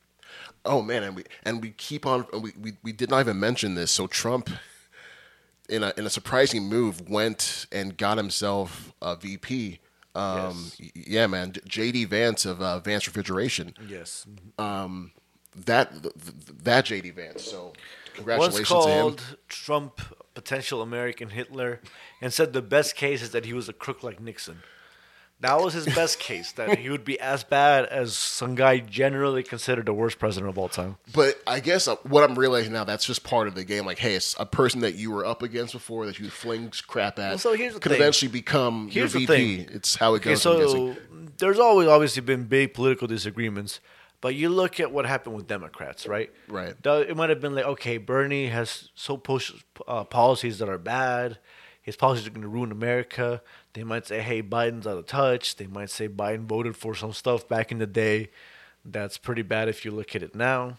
Oh man, and we keep on. We did not even mention this. So Trump, in a surprising move, went and got himself a VP. Yes. Yeah, man, JD Vance of Vance Refrigeration. Yes. That JD Vance. So congratulations Once to him. called Trump potential American Hitler, and said the best case is that he was a crook like Nixon. That was his best case, that he would be as bad as some guy generally considered the worst president of all time. But I guess what I'm realizing now, that's just part of the game. Like, hey, it's a person that you were up against before that you fling crap at. Well, so here's the could thing. eventually become your VP. Thing. It's how it goes. So there's always obviously been big political disagreements, but you look at what happened with Democrats, right? Right. It might have been like, okay, Bernie has pushed policies that are bad. His policies are going to ruin America. They might say, hey, Biden's out of touch. They might say Biden voted for some stuff back in the day that's pretty bad if you look at it now.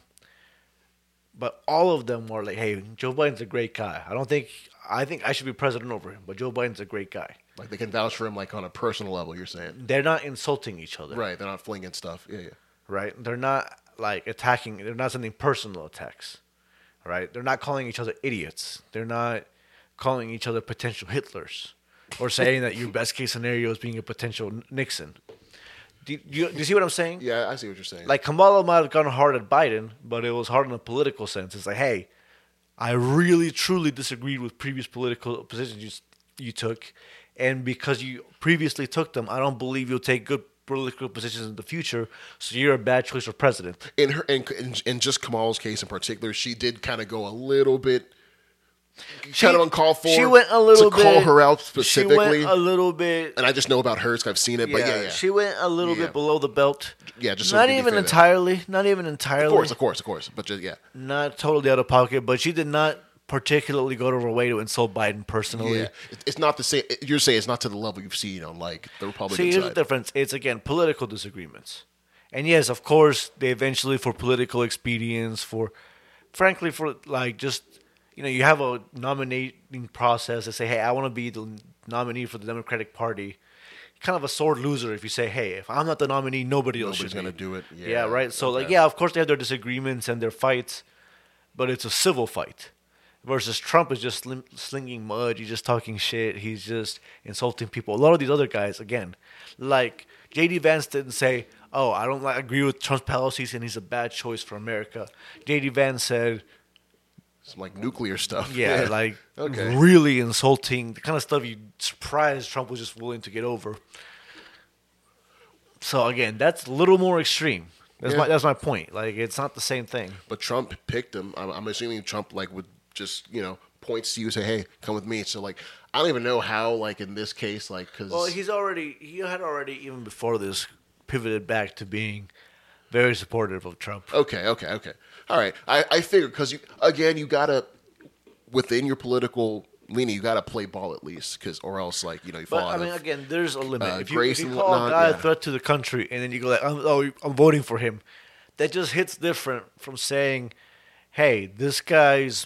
But all of them were like, hey, Joe Biden's a great guy. I think I should be president over him, but Joe Biden's a great guy. Like, they can vouch for him, like, on a personal level, you're saying. They're not insulting each other. Right, they're not flinging stuff. Yeah. Right? They're not, like, attacking. They're not sending personal attacks. Right? They're not calling each other idiots. They're not calling each other potential Hitlers, or saying that your best case scenario is being a potential Nixon. Do you see what I'm saying? Yeah, I see what you're saying. Like, Kamala might have gone hard at Biden, but it was hard in a political sense. It's like, hey, I really, truly disagreed with previous political positions you took, and because you previously took them, I don't believe you'll take good political positions in the future, so you're a bad choice for president. In just Kamala's case in particular, she did kind of go a little bit... kind of uncalled for. She went a little bit. To call her out specifically. She went a little bit. And I just know about hers because I've seen it. But yeah. She went a little bit below the belt. Yeah, just not even entirely. Not even entirely. Of course. But just, yeah. Not totally out of pocket, but she did not particularly go to her way to insult Biden personally. Yeah, it's not the same. You're saying it's not to the level you've seen on like the Republican side. See, here's the difference. It's, again, political disagreements. And yes, of course, they eventually, for political expedience, frankly, for like just... you have a nominating process. They say, hey, I want to be the nominee for the Democratic Party. Kind of a sore loser if you say, hey, if I'm not the nominee, nobody's going to do it. Yeah, right? So, of course they have their disagreements and their fights, but it's a civil fight. Versus Trump is just slinging mud. He's just talking shit. He's just insulting people. A lot of these other guys, again, like J.D. Vance didn't say, oh, I don't agree with Trump's policies and he's a bad choice for America. J.D. Vance said... some like nuclear stuff. Yeah, like really insulting, the kind of stuff you surprised Trump was just willing to get over. So again, that's a little more extreme. That's my point. Like, it's not the same thing. But Trump picked him. I'm assuming Trump like would just points to you and say, hey, come with me. So like I don't even know how like in this case like because he had already even before this pivoted back to being very supportive of Trump. Okay. All right. I figured because you gotta within your political leaning, you gotta play ball at least or else like you fall out. But I mean, again, there's a limit. If you and call whatnot, a guy a threat to the country and then you go like, I'm voting for him, that just hits different from saying, hey, this guy's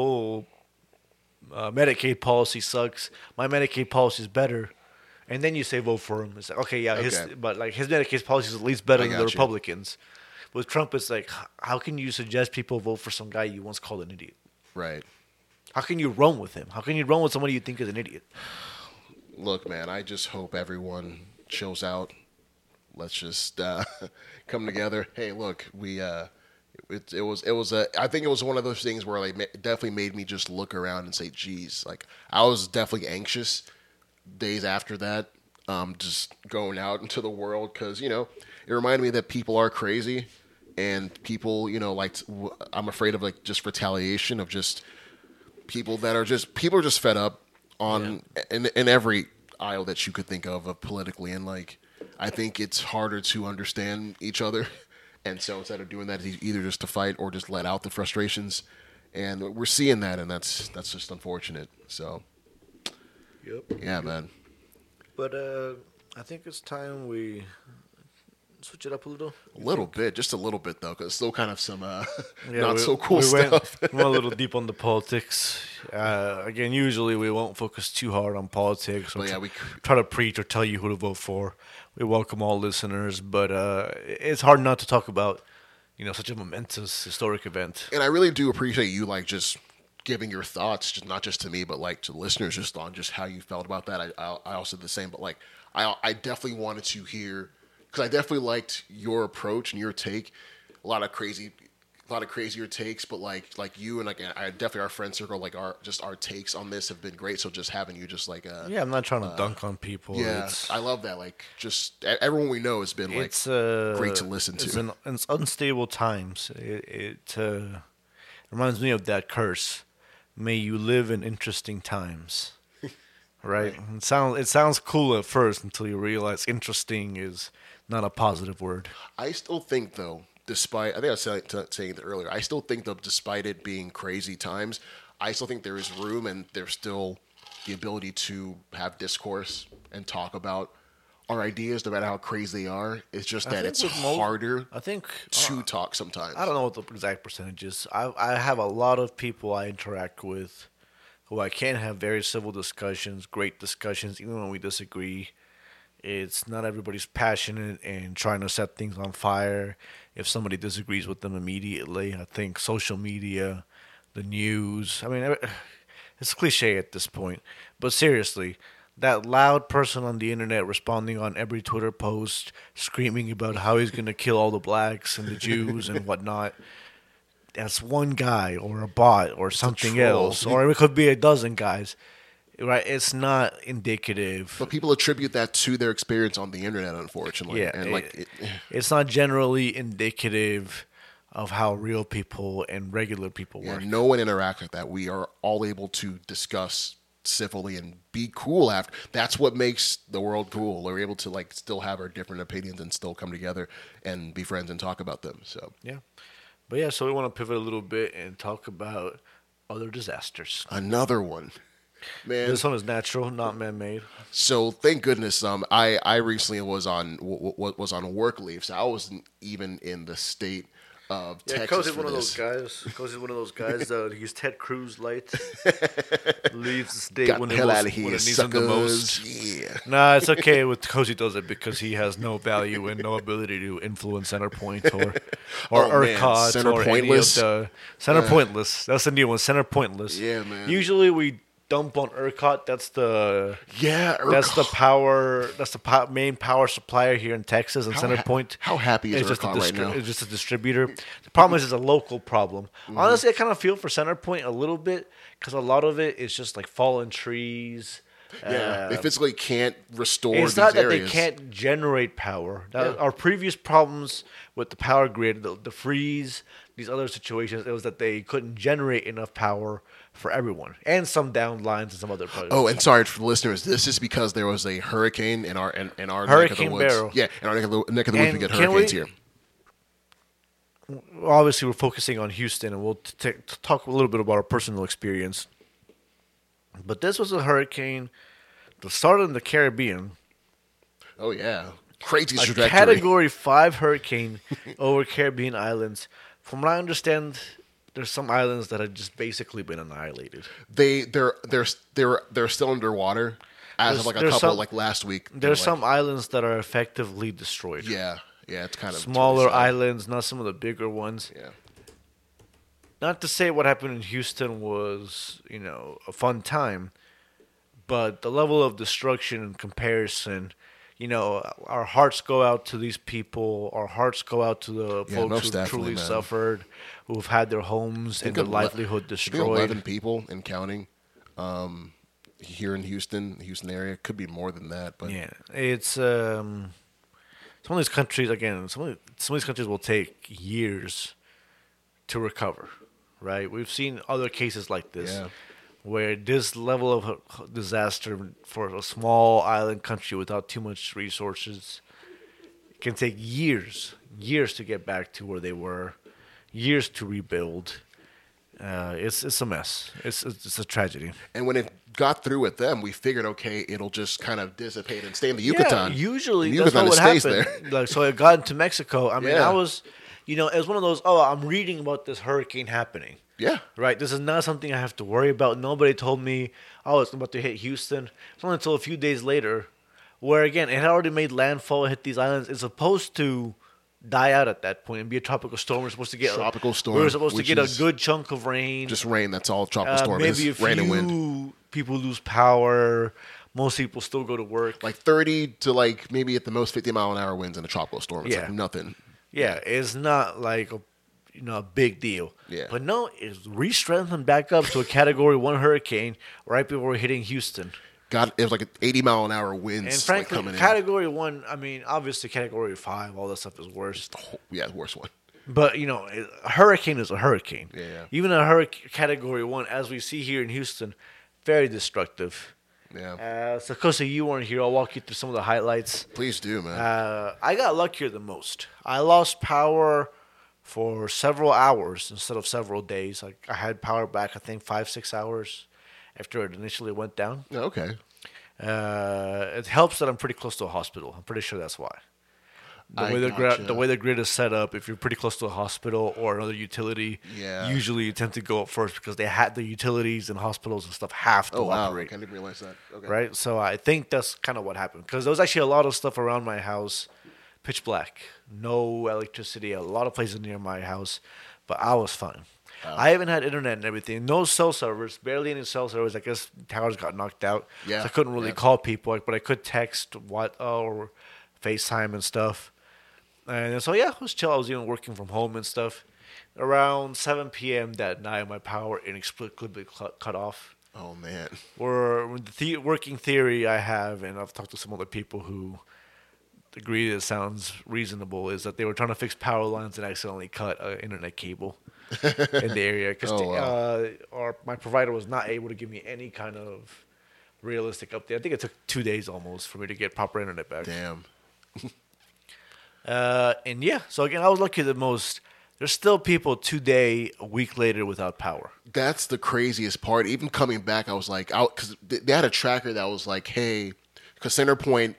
Medicaid policy sucks. My Medicaid policy is better. And then you say vote for him. It's like, okay, yeah, his Medicaid policy is at least better than the Republicans. With Trump, it's like, how can you suggest people vote for some guy you once called an idiot? Right. How can you run with him? How can you run with somebody you think is an idiot? Look, man, I just hope everyone chills out. Let's just come together. Hey, look, it was I think it was one of those things where like definitely made me just look around and say, geez, like I was definitely anxious days after that, just going out into the world because it reminded me that people are crazy and people I'm afraid of like just retaliation of just people are just fed up on in every aisle that you could think of politically, and like I think it's harder to understand each other. And so instead of doing that, he's either just to fight or just let out the frustrations. And we're seeing that, and that's just unfortunate. So, yeah, man. But I think it's time we switch it up a little. Just a little bit, though, because it's still kind of some not so cool stuff. We went a little deep on the politics. Again, usually we won't focus too hard on politics. We try to preach or tell you who to vote for. We welcome all listeners, but it's hard not to talk about such a momentous historic event. And I really do appreciate you like just giving your thoughts, just not just to me, but like to the listeners, just on just how you felt about that. I also did the same, but like I definitely wanted to hear, because I definitely liked your approach and your take. A lot of crazier takes, but like you and like I definitely our friend circle, like our takes on this have been great. So just having you just like I'm not trying to dunk on people. Yeah, I love that. Like just everyone we know has been like great to listen to. It's unstable times. It reminds me of that curse. May you live in interesting times. Right? It sounds cool at first until you realize interesting is not a positive word. I still think though, despite, I think I was saying it earlier, I still think that despite it being crazy times, I still think there is room and there's still the ability to have discourse and talk about our ideas, no matter how crazy they are. It's just that it's harder to talk sometimes. I don't know what the exact percentage is. I have a lot of people I interact with who I can have very civil discussions, great discussions, even when we disagree. It's not everybody's passionate and trying to set things on fire if somebody disagrees with them immediately. I think social media, the news, I mean, it's cliche at this point. But seriously, that loud person on the internet responding on every Twitter post, screaming about how he's going to kill all the blacks and the Jews and whatnot, that's one guy or a bot or something else. Or it could be a dozen guys. Right, it's not indicative. But people attribute that to their experience on the internet, unfortunately. Yeah, and it's not generally indicative of how real people and regular people work. No one interacts like that. We are all able to discuss civilly and be cool after. That's what makes the world cool. We're able to like still have our different opinions and still come together and be friends and talk about them. So so we want to pivot a little bit and talk about other disasters. Another one. Man, this one is natural, not man-made. So thank goodness. I recently was on work leave, so I wasn't even in the state of Texas. Cozy's one of those guys. Cozy's one of those guys that use Ted Cruz light. Leaves the state when it needs him the most. Yeah. Nah, it's okay with Cozy does it because he has no value and no ability to influence Centerpoint or ERCOT or any of the Center Pointless. That's the new one, Center Pointless. Yeah, man. Usually we dump on ERCOT. That's the ERCOT. That's the power. That's the main power supplier here in Texas. And Centerpoint. How happy is ERCOT right now? It's just a distributor. The problem is it's a local problem. Mm-hmm. Honestly, I kind of feel for Centerpoint a little bit because a lot of it is just like fallen trees. Yeah, they physically can't restore these areas. It's not that they can't generate power. Our previous problems with the power grid, the freeze, these other situations, it was that they couldn't generate enough power for everyone, and some down lines and some other projects. Oh, and sorry for the listeners. This is because there was a hurricane in our Hurricane neck of the woods. Beryl. Yeah, in our neck of the woods, we get hurricanes here. Obviously, we're focusing on Houston, and we'll talk a little bit about our personal experience. But this was a hurricane that started in the Caribbean. Oh yeah, crazy trajectory. A Category 5 hurricane over Caribbean islands. From what I understand, there's some islands that have just basically been annihilated. They're still underwater as of like a couple like last week. There's some islands that are effectively destroyed. Yeah, it's kind of smaller islands, not some of the bigger ones. Yeah. Not to say what happened in Houston was, a fun time, but the level of destruction in comparison, our hearts go out to these people. Our hearts go out to the folks who truly suffered, who've had their homes and their livelihood destroyed. 11 people and counting here in Houston, the Houston area. Could be more than that. But yeah, it's some of these countries, again, some of these countries will take years to recover, right? We've seen other cases like this. Yeah. Where this level of disaster for a small island country without too much resources can take years to get back to where they were, years to rebuild. It's a mess. It's a tragedy. And when it got through with them, we figured, okay, it'll just kind of dissipate and stay in the Yucatan. Yeah, usually that's not what happened. Like, so it got into Mexico. I mean, I was, it was one of those, I'm reading about this hurricane happening. Yeah. Right? This is not something I have to worry about. Nobody told me, it's about to hit Houston. It's only until a few days later where, again, it had already made landfall and hit these islands. It's supposed to die out at that point and be a tropical storm. We're supposed to get a good chunk of rain. Just rain. That's all tropical storm is. Maybe a rain and wind. few people lose power. Most people still go to work. Like 30 to like maybe at the most 50 mile an hour winds in a tropical storm. It's like nothing. Yeah, it's not like a big deal. Yeah. But no, it's re-strengthened back up to a Category 1 hurricane right before hitting Houston. God, it was like an 80 mile an hour winds. And frankly, coming Category 1, I mean, obviously Category 5, all that stuff is worse. The worst one. But, a hurricane is a hurricane. Yeah. Even a Category 1, as we see here in Houston, very destructive. Yeah. So, Kosi, you weren't here. I'll walk you through some of the highlights. Please do, man. I got luckier than most. I lost power for several hours instead of several days. I had power back, I think, 5-6 hours after it initially went down. Okay. It helps that I'm pretty close to a hospital. I'm pretty sure that's why. The way the grid is set up, if you're pretty close to a hospital or another utility, usually you tend to go up first because the utilities and hospitals and stuff have to operate. I didn't realize that. Okay. Right? So I think that's kind of what happened. Because there was actually a lot of stuff around my house, pitch black, no electricity, a lot of places near my house, but I was fine. I haven't had internet and everything. No cell servers, barely any cell servers. I guess towers got knocked out. Yeah. So I couldn't really call people, but I could text or FaceTime and stuff. And so, it was chill. I was even working from home and stuff. Around 7 p.m. that night, my power inexplicably cut off. Oh, man. The working theory I have, and I've talked to some other people who agree that it sounds reasonable, is that they were trying to fix power lines and accidentally cut an internet cable in the area because my provider was not able to give me any kind of realistic update. I think it took 2 days almost for me to get proper internet back. Damn. So again, I was lucky the most. There's still people today, a week later, without power. That's the craziest part. Even coming back, I was like, because they had a tracker that was like, hey, because CenterPoint.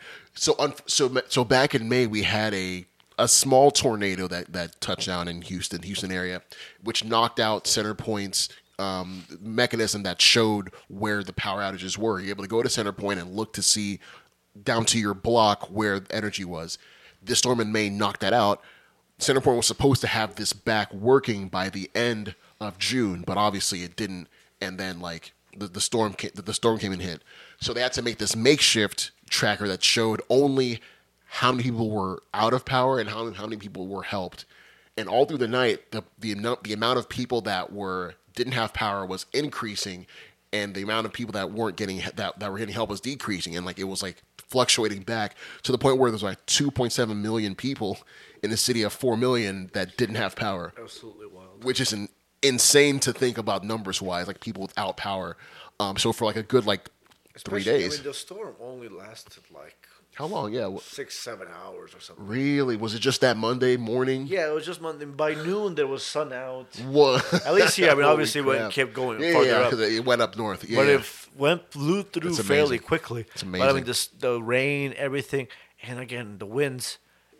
So back in May, we had a small tornado that touched down in Houston area, which knocked out CenterPoint's mechanism that showed where the power outages were. You're able to go to CenterPoint and look to see down to your block where energy was. This storm in May knocked that out. CenterPoint was supposed to have this back working by the end of June, but obviously it didn't. And then the storm came and hit, so they had to make this makeshift tracker that showed only how many people were out of power and how many people were helped. And all through the night, the amount of people that didn't have power was increasing, and the amount of people that weren't getting that were getting help was decreasing, and it was fluctuating back to the point where there's 2.7 million people in a city of 4 million that didn't have power. Absolutely wild. Which is insane to think about numbers wise, people without power. So for a good 3 days. I mean, the storm only lasted how long? Yeah, 6-7 hours or something. Really? Was it just that Monday morning? Yeah, it was just Monday. By noon, there was sun out. What? At least here. I mean, obviously, it kept going farther up. Because it went up north. Yeah, but it flew through fairly quickly. It's amazing. But I mean, the rain, everything, and again, the winds.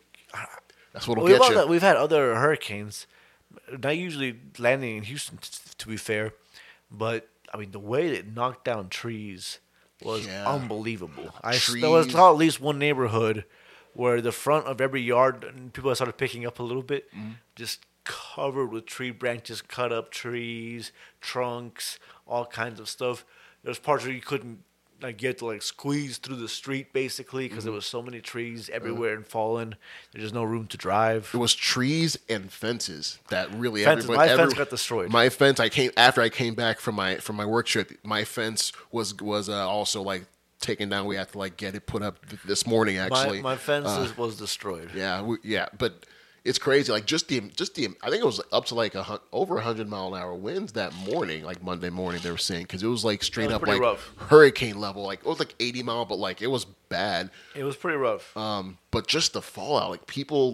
That's what'll get you. We've had other hurricanes, not usually landing in Houston, to be fair, but I mean, the way it knocked down trees was unbelievable. There was at least one neighborhood where the front of every yard, and people started picking up a little bit, just covered with tree branches, cut up trees, trunks, all kinds of stuff. There's parts where you couldn't get to squeeze through the street basically because there was so many trees everywhere and fallen. There's just no room to drive. It was trees and fences that really. Fence got destroyed. My fence, after I came back from my work trip. My fence was also taken down. We had to get it put up this morning. Actually, my fence was destroyed. Yeah, but. It's crazy. Just the. I think it was up to over 100 mile an hour winds that morning, Monday morning. They were saying because it was straight up rough. hurricane level. It was 80 mile, but it was bad. It was pretty rough. But just the fallout, people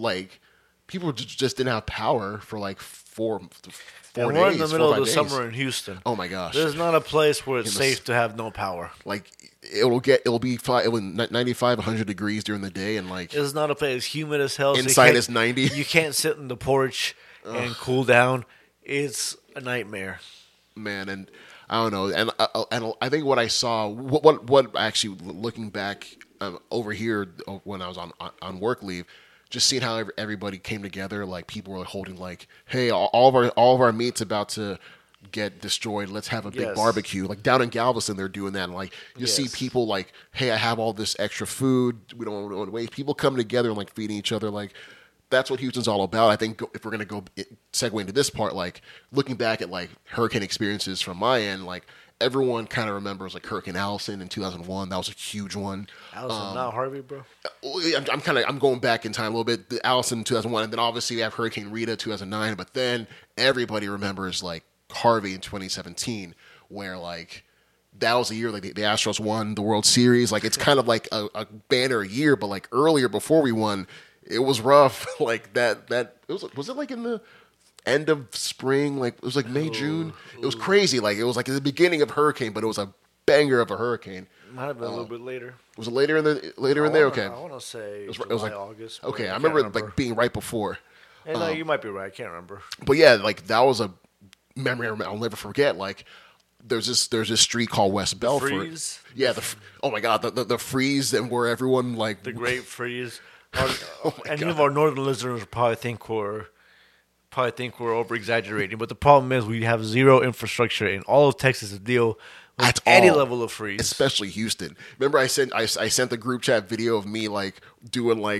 just didn't have power for 4 days. We're in the middle of the summer in Houston. Oh my gosh! There's not a place where it's safe to have no power. It'll be 95, 100 degrees during the day, and it's not a place. It's humid as hell. Inside is 90. You can't sit in the porch and cool down. It's a nightmare. Man, and I don't know, and I think what I saw, what actually looking back over here when I was on work leave, just seeing how everybody came together. Like people were holding like, hey, all of our meat's about to get destroyed. Let's have a big barbecue. Like down in Galveston, they're doing that. And like you see people like, hey, I have all this extra food. We don't want to waste. People coming together and like feeding each other. Like that's what Houston's all about. I think if we're gonna go segue into this part, like looking back at like hurricane experiences from my end, like. Everyone kind of remembers like Hurricane Allison in 2001. That was a huge one. Allison, not Harvey, bro. I'm going back in time a little bit. The Allison in 2001, and then obviously we have Hurricane Rita 2009. But then everybody remembers like Harvey in 2017, where like that was a year like the Astros won the World Series. Like it's kind of like a banner year, but like earlier before we won, it was rough. Like that was it like in the end of spring, like it was like May, June. It was crazy. Like it was like at the beginning of hurricane, but it was a banger of a hurricane. Might have been a little bit later. Was it later in there? Okay. I want to say it was like August. Okay, I remember like being right before. Yeah, no, you might be right. I can't remember. But yeah, like that was a memory I'll never forget. Like there's this street called West Belford. Freeze? Yeah. Oh my God, the freeze and where everyone like the Great Freeze. Any of our northern listeners probably think we're over exaggerating, but the problem is we have zero infrastructure in all of Texas to deal with any level of freeze, especially Houston. Remember, I sent the group chat video of me like doing I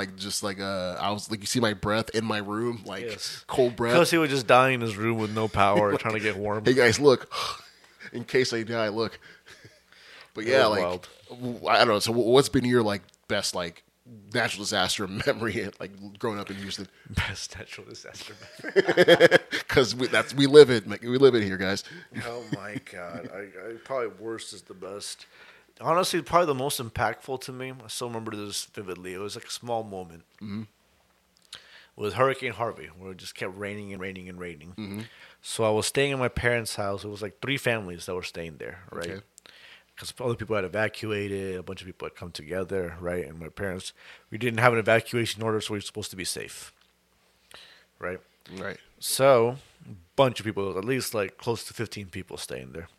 was like, you see my breath in my room, like cold breath. Because he was just dying in his room with no power, trying to get warm. Hey guys, look, in case I die, look. But yeah, like wild. I don't know. So what's been your like best like natural disaster memory, like growing up in Houston? Best natural disaster memory, because we live it. We live it here, guys. Oh my God! I probably worst is the best. Honestly, probably the most impactful to me. I still remember this vividly. It was like a small moment. Mm-hmm. With Hurricane Harvey, where it just kept raining and raining and raining. Mm-hmm. So I was staying in my parents' house. It was like 3 families that were staying there, right? Okay. Because other people had evacuated, a bunch of people had come together, right? And my parents, we didn't have an evacuation order, so we were supposed to be safe, right? Right. So, a bunch of people, at least like close to 15 people staying there.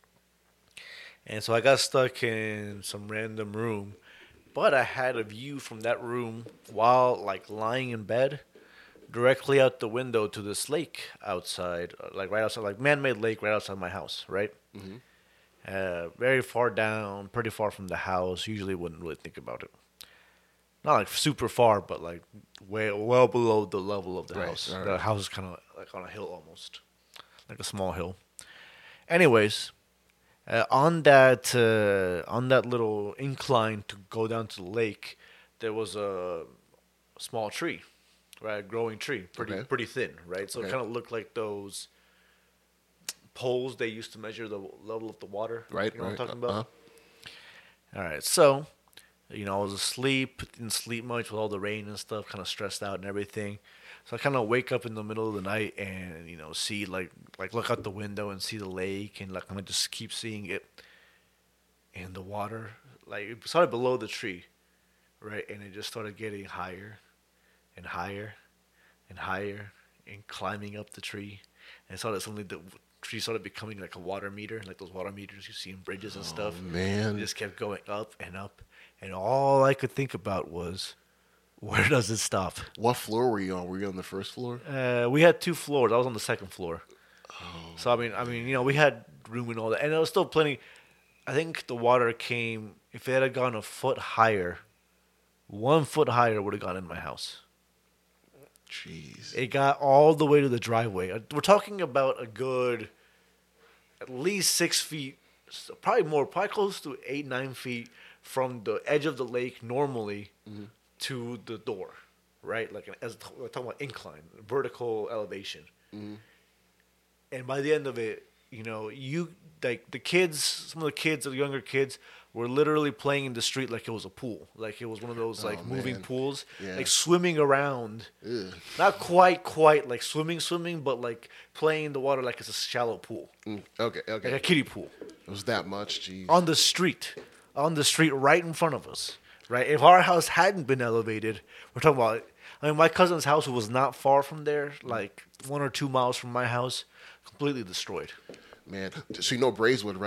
And so I got stuck in some random room, but I had a view from that room while like lying in bed, directly out the window to this lake outside, like right outside, like man-made lake right outside my house, right? Mm-hmm. Very far down, pretty far from the house. Usually wouldn't really think about it. Not like super far, but like well below the level of the house. Right. The house is kind of like on a hill almost, like a small hill. Anyways, on that little incline to go down to the lake, there was a small tree, right? A growing tree, pretty thin, right? So it kind of looked like those poles they used to measure the level of the water. Right. You know what I'm talking about? Uh-huh. All right. So, I was asleep, didn't sleep much with all the rain and stuff, kind of stressed out and everything. So I kind of wake up in the middle of the night and, see like look out the window and see the lake and like kind of just keep seeing it. And the water, like it started below the tree, right? And it just started getting higher and higher and higher and climbing up the tree. And so suddenly the tree started becoming like a water meter, like those water meters you see in bridges and stuff. Man. It just kept going up and up. And all I could think about was, where does it stop? What floor were you on? Were you on the first floor? We had 2 floors. I was on the second floor. Oh. So, I mean, we had room and all that. And there was still plenty. I think the water came, if it had gone a foot higher, 1 foot higher would have gone in my house. Jeez. It got all the way to the driveway. We're talking about a good, at least 6 feet, probably more, probably close to 8-9 feet from the edge of the lake normally to the door, right? Like we're talking about incline, vertical elevation. Mm-hmm. And by the end of it, like the kids, some of the kids, the younger kids, were literally playing in the street like it was a pool. Like it was one of those moving pools. Yeah. Like swimming around. Ugh. Not quite like swimming, but like playing in the water like it's a shallow pool. Okay. Like a kiddie pool. It was that much, jeez. On the street right in front of us, right? If our house hadn't been elevated, we're talking about, my cousin's house, who was not far from there, like 1 or 2 miles from my house, completely destroyed. Man, so you know Braeswood, right?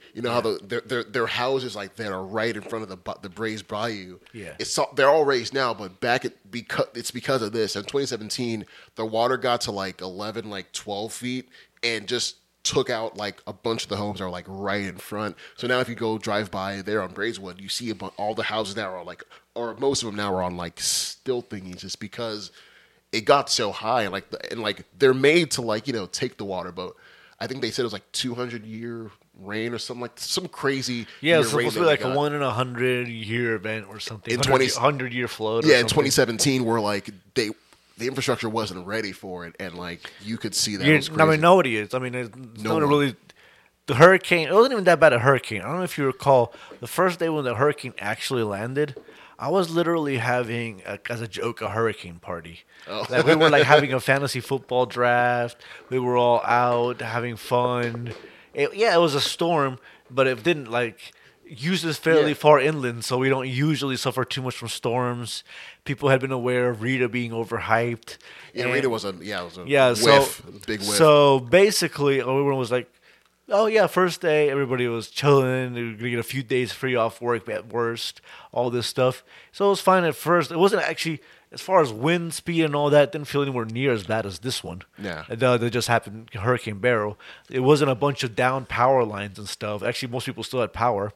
You know how their houses like that are right in front of the Brays Bayou. Yeah, they're all raised now, but it's because of this. In 2017, the water got to like 11, like 12 feet, and just took out like a bunch of the homes are like right in front. So now if you go drive by there on Braeswood, you see all the houses now are like, or most of them now are on like stilt thingies, just because it got so high. And they're made to like, take the water, but I think they said it was like 200-year rain or something, like some crazy. Yeah, it's supposed to be like a 1 in 100-year event or something. 100-year flood. Yeah, in 2017, where like the infrastructure wasn't ready for it, and like you could see that. I mean, nobody is. I mean, it's not really. The hurricane. It wasn't even that bad a hurricane. I don't know if you recall the first day when the hurricane actually landed. I was literally having, as a joke, a hurricane party. Oh. Like we were like having a fantasy football draft. We were all out having fun. It was a storm, but it didn't like. Houston is fairly far inland, so we don't usually suffer too much from storms. People had been aware of Rita being overhyped. Yeah, Rita was a whiff, big whiff. So basically, everyone was like, "Oh yeah, first day, everybody was chilling. They were gonna get a few days free off work at worst, all this stuff." So it was fine at first. It wasn't actually, as far as wind speed and all that, it didn't feel anywhere near as bad as this one. Yeah, that just happened, Hurricane Beryl. It wasn't a bunch of down power lines and stuff. Actually, most people still had power.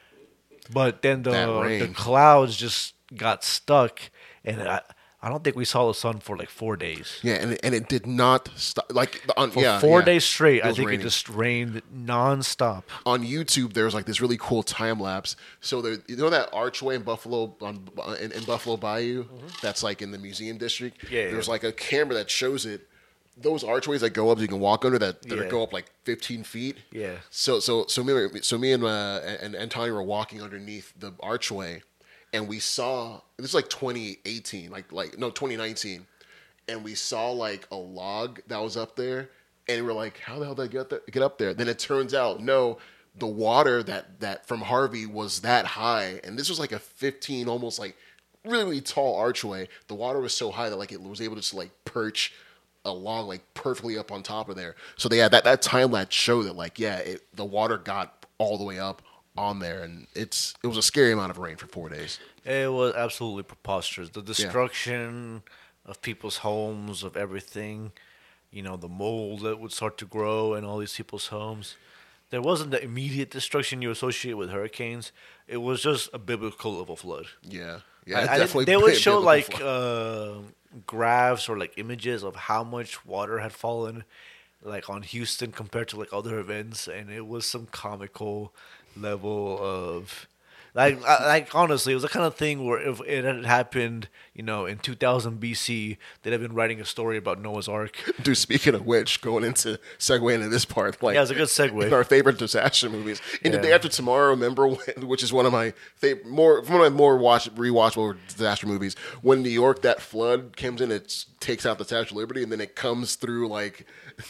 But then the clouds just got stuck, and I don't think we saw the sun for like 4 days. Yeah, and it did not stop. Like for 4 days straight, I think raining. It just rained nonstop. On YouTube, there's like this really cool time lapse. So you know that archway in Buffalo in Buffalo Bayou, that's like in the museum district. Yeah, there's like a camera that shows it. Those archways that go up, you can walk under that go up like 15 feet. Yeah. So me and Tanya were walking underneath the archway, and we saw, this is like 2018, 2019, and we saw like a log that was up there, and we were like, how the hell did I get up there? Then it turns out, no, the water that from Harvey was that high, and this was like a 15, almost like really, really tall archway. The water was so high that like it was able to just like perch along like perfectly up on top of there. So that time lapse showed that like the water got all the way up on there, and it was a scary amount of rain for 4 days. It was absolutely preposterous. The destruction of people's homes, of everything, the mold that would start to grow in all these people's homes. There wasn't the immediate destruction you associate with hurricanes. It was just a biblical level flood. Yeah, definitely. They would show like graphs or like images of how much water had fallen like on Houston compared to like other events, and it was some comical level of like honestly, it was the kind of thing where if it had happened, in 2000 BC, they'd have been writing a story about Noah's Ark. Dude, speaking of which, segue into this part, like, yeah, it's a good segue. Our favorite disaster movies. In The Day After Tomorrow, remember, which is one of my more rewatchable disaster movies. When New York, that flood comes in, it takes out the Statue of Liberty, and then it comes through like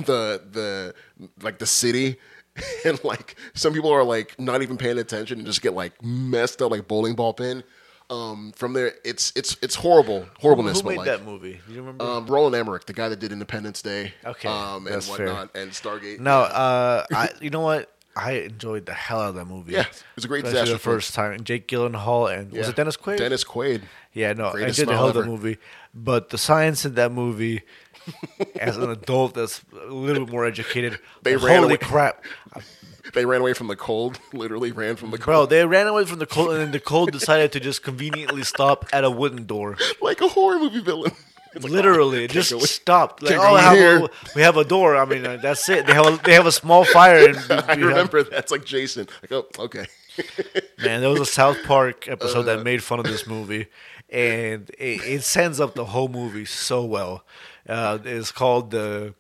the city. And like some people are like not even paying attention and just get like messed up like bowling ball pin. From there, it's horribleness. Who made that movie? Do you remember? Roland Emmerich, the guy that did Independence Day, okay, and whatnot, fair. And Stargate. No, you know what? I enjoyed the hell out of that movie. Yeah, it was a great disaster. The first time, and Jake Gyllenhaal and was it Dennis Quaid? Dennis Quaid. Yeah, no, I did the hell of the movie, but the science in that movie. As an adult that's a little bit more educated, holy crap. They ran away from the cold, literally ran from the cold. Bro, they ran away from the cold, and then the cold decided to just conveniently stop at a wooden door. Like a horror movie villain. It's literally, it just stopped. Like, we have a door. I mean, that's it. They have a small fire. And I remember that. It's like Jason. Like, oh, okay. Man, there was a South Park episode that made fun of this movie, and it sends up the whole movie so well. It's called The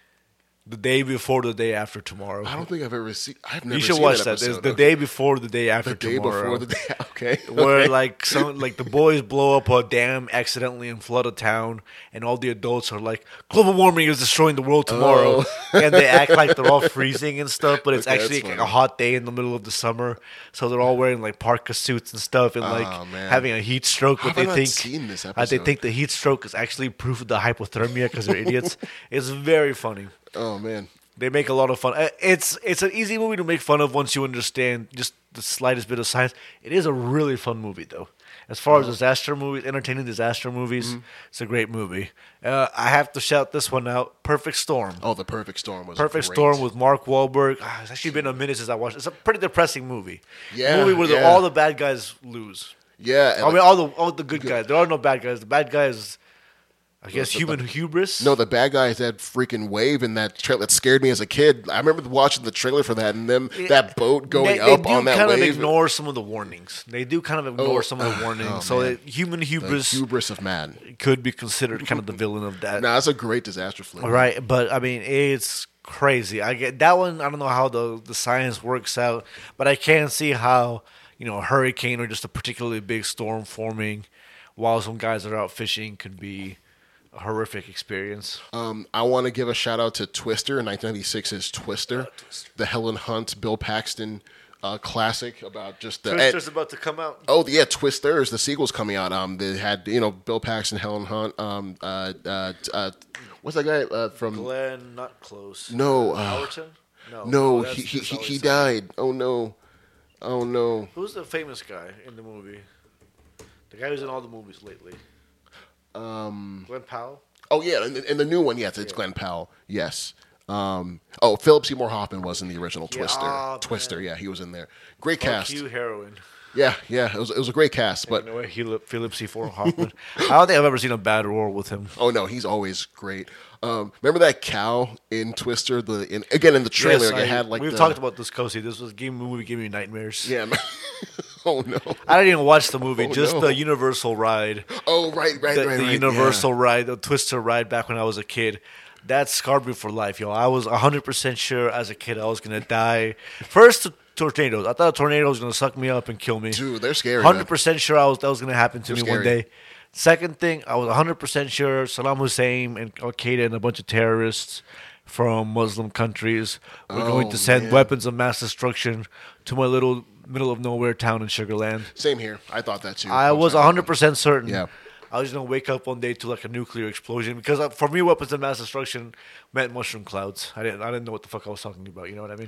Day Before the Day After Tomorrow. I don't think I've ever seen. I've never. You should seen watch that. There's The Day Before the Day After Tomorrow. The Day Before the Day. Okay. Where like the boys blow up a dam accidentally and flood a town, and all the adults are like, global warming is destroying the world tomorrow, and they act like they're all freezing and stuff, but it's actually like a hot day in the middle of the summer, so they're all wearing like parka suits and stuff, and having a heat stroke. But they think the heat stroke is actually proof of the hypothermia because they're idiots. It's very funny. Oh man. They make a lot of fun. It's an easy movie to make fun of once you understand just the slightest bit of science. It is a really fun movie, though. As far as disaster movies, entertaining disaster movies, it's a great movie. I have to shout this one out. Perfect Storm. Oh, The Perfect Storm was Perfect great. Storm with Mark Wahlberg. It's actually been a minute since I watched it. It's a pretty depressing movie. Yeah, a movie where all the bad guys lose. Yeah. I mean, all the good guys. There are no bad guys. The bad guys... I guess human hubris? No, the bad guy is that freaking wave in that trailer that scared me as a kid. I remember watching the trailer for that and that boat going up on that wave. They kind of ignore some of the warnings. They do kind of ignore some of the warnings. Human hubris... The hubris of man. Could be considered kind of the villain of that. No, that's a great disaster flick. Right, but I mean, it's crazy. I get that one. I don't know how the science works out, but I can see how, a hurricane or just a particularly big storm forming while some guys are out fishing could be a horrific experience. I want to give a shout out to Twister, 1996's Twister, the Helen Hunt, Bill Paxton classic about just the... Twister's about to come out. Oh, yeah, Twisters, the sequel's coming out. They had, Bill Paxton, Helen Hunt, what's that guy from... Glenn, not close. No. Howerton? No, he died. Oh, no. Who's the famous guy in the movie? The guy who's in all the movies lately. Glenn Powell? Oh, yeah, in the new one, yes, it's Glenn Powell, yes. Philip Seymour Hoffman was in the original Twister. Twister, man. Yeah, he was in there. Great cast. Fuck you, heroin. Yeah, it was a great cast. But Philip Seymour Hoffman. I don't think I've ever seen a bad role with him. Oh, no, he's always great. Remember that cow in Twister? In the trailer, it had like we've talked about this, Kosi. This movie gave me nightmares. Yeah. Oh no! I didn't even watch the movie. The Universal ride. Oh right. The Universal ride, the Twister ride. Back when I was a kid, that scarred me for life, yo. I was 100% sure as a kid I was gonna die. First, tornadoes. I thought a tornado was gonna suck me up and kill me. Dude, they're scary. 100% sure that was gonna happen to me one day. Second thing, I was 100% sure Saddam Hussein and Al Qaeda and a bunch of terrorists from Muslim countries were going to send weapons of mass destruction to my little middle of nowhere town in Sugar Land. Same here. I thought that too. I was 100% certain. Yeah. I was going to wake up one day to like a nuclear explosion because for me, weapons of mass destruction meant mushroom clouds. I didn't know what the fuck I was talking about. You know what I mean?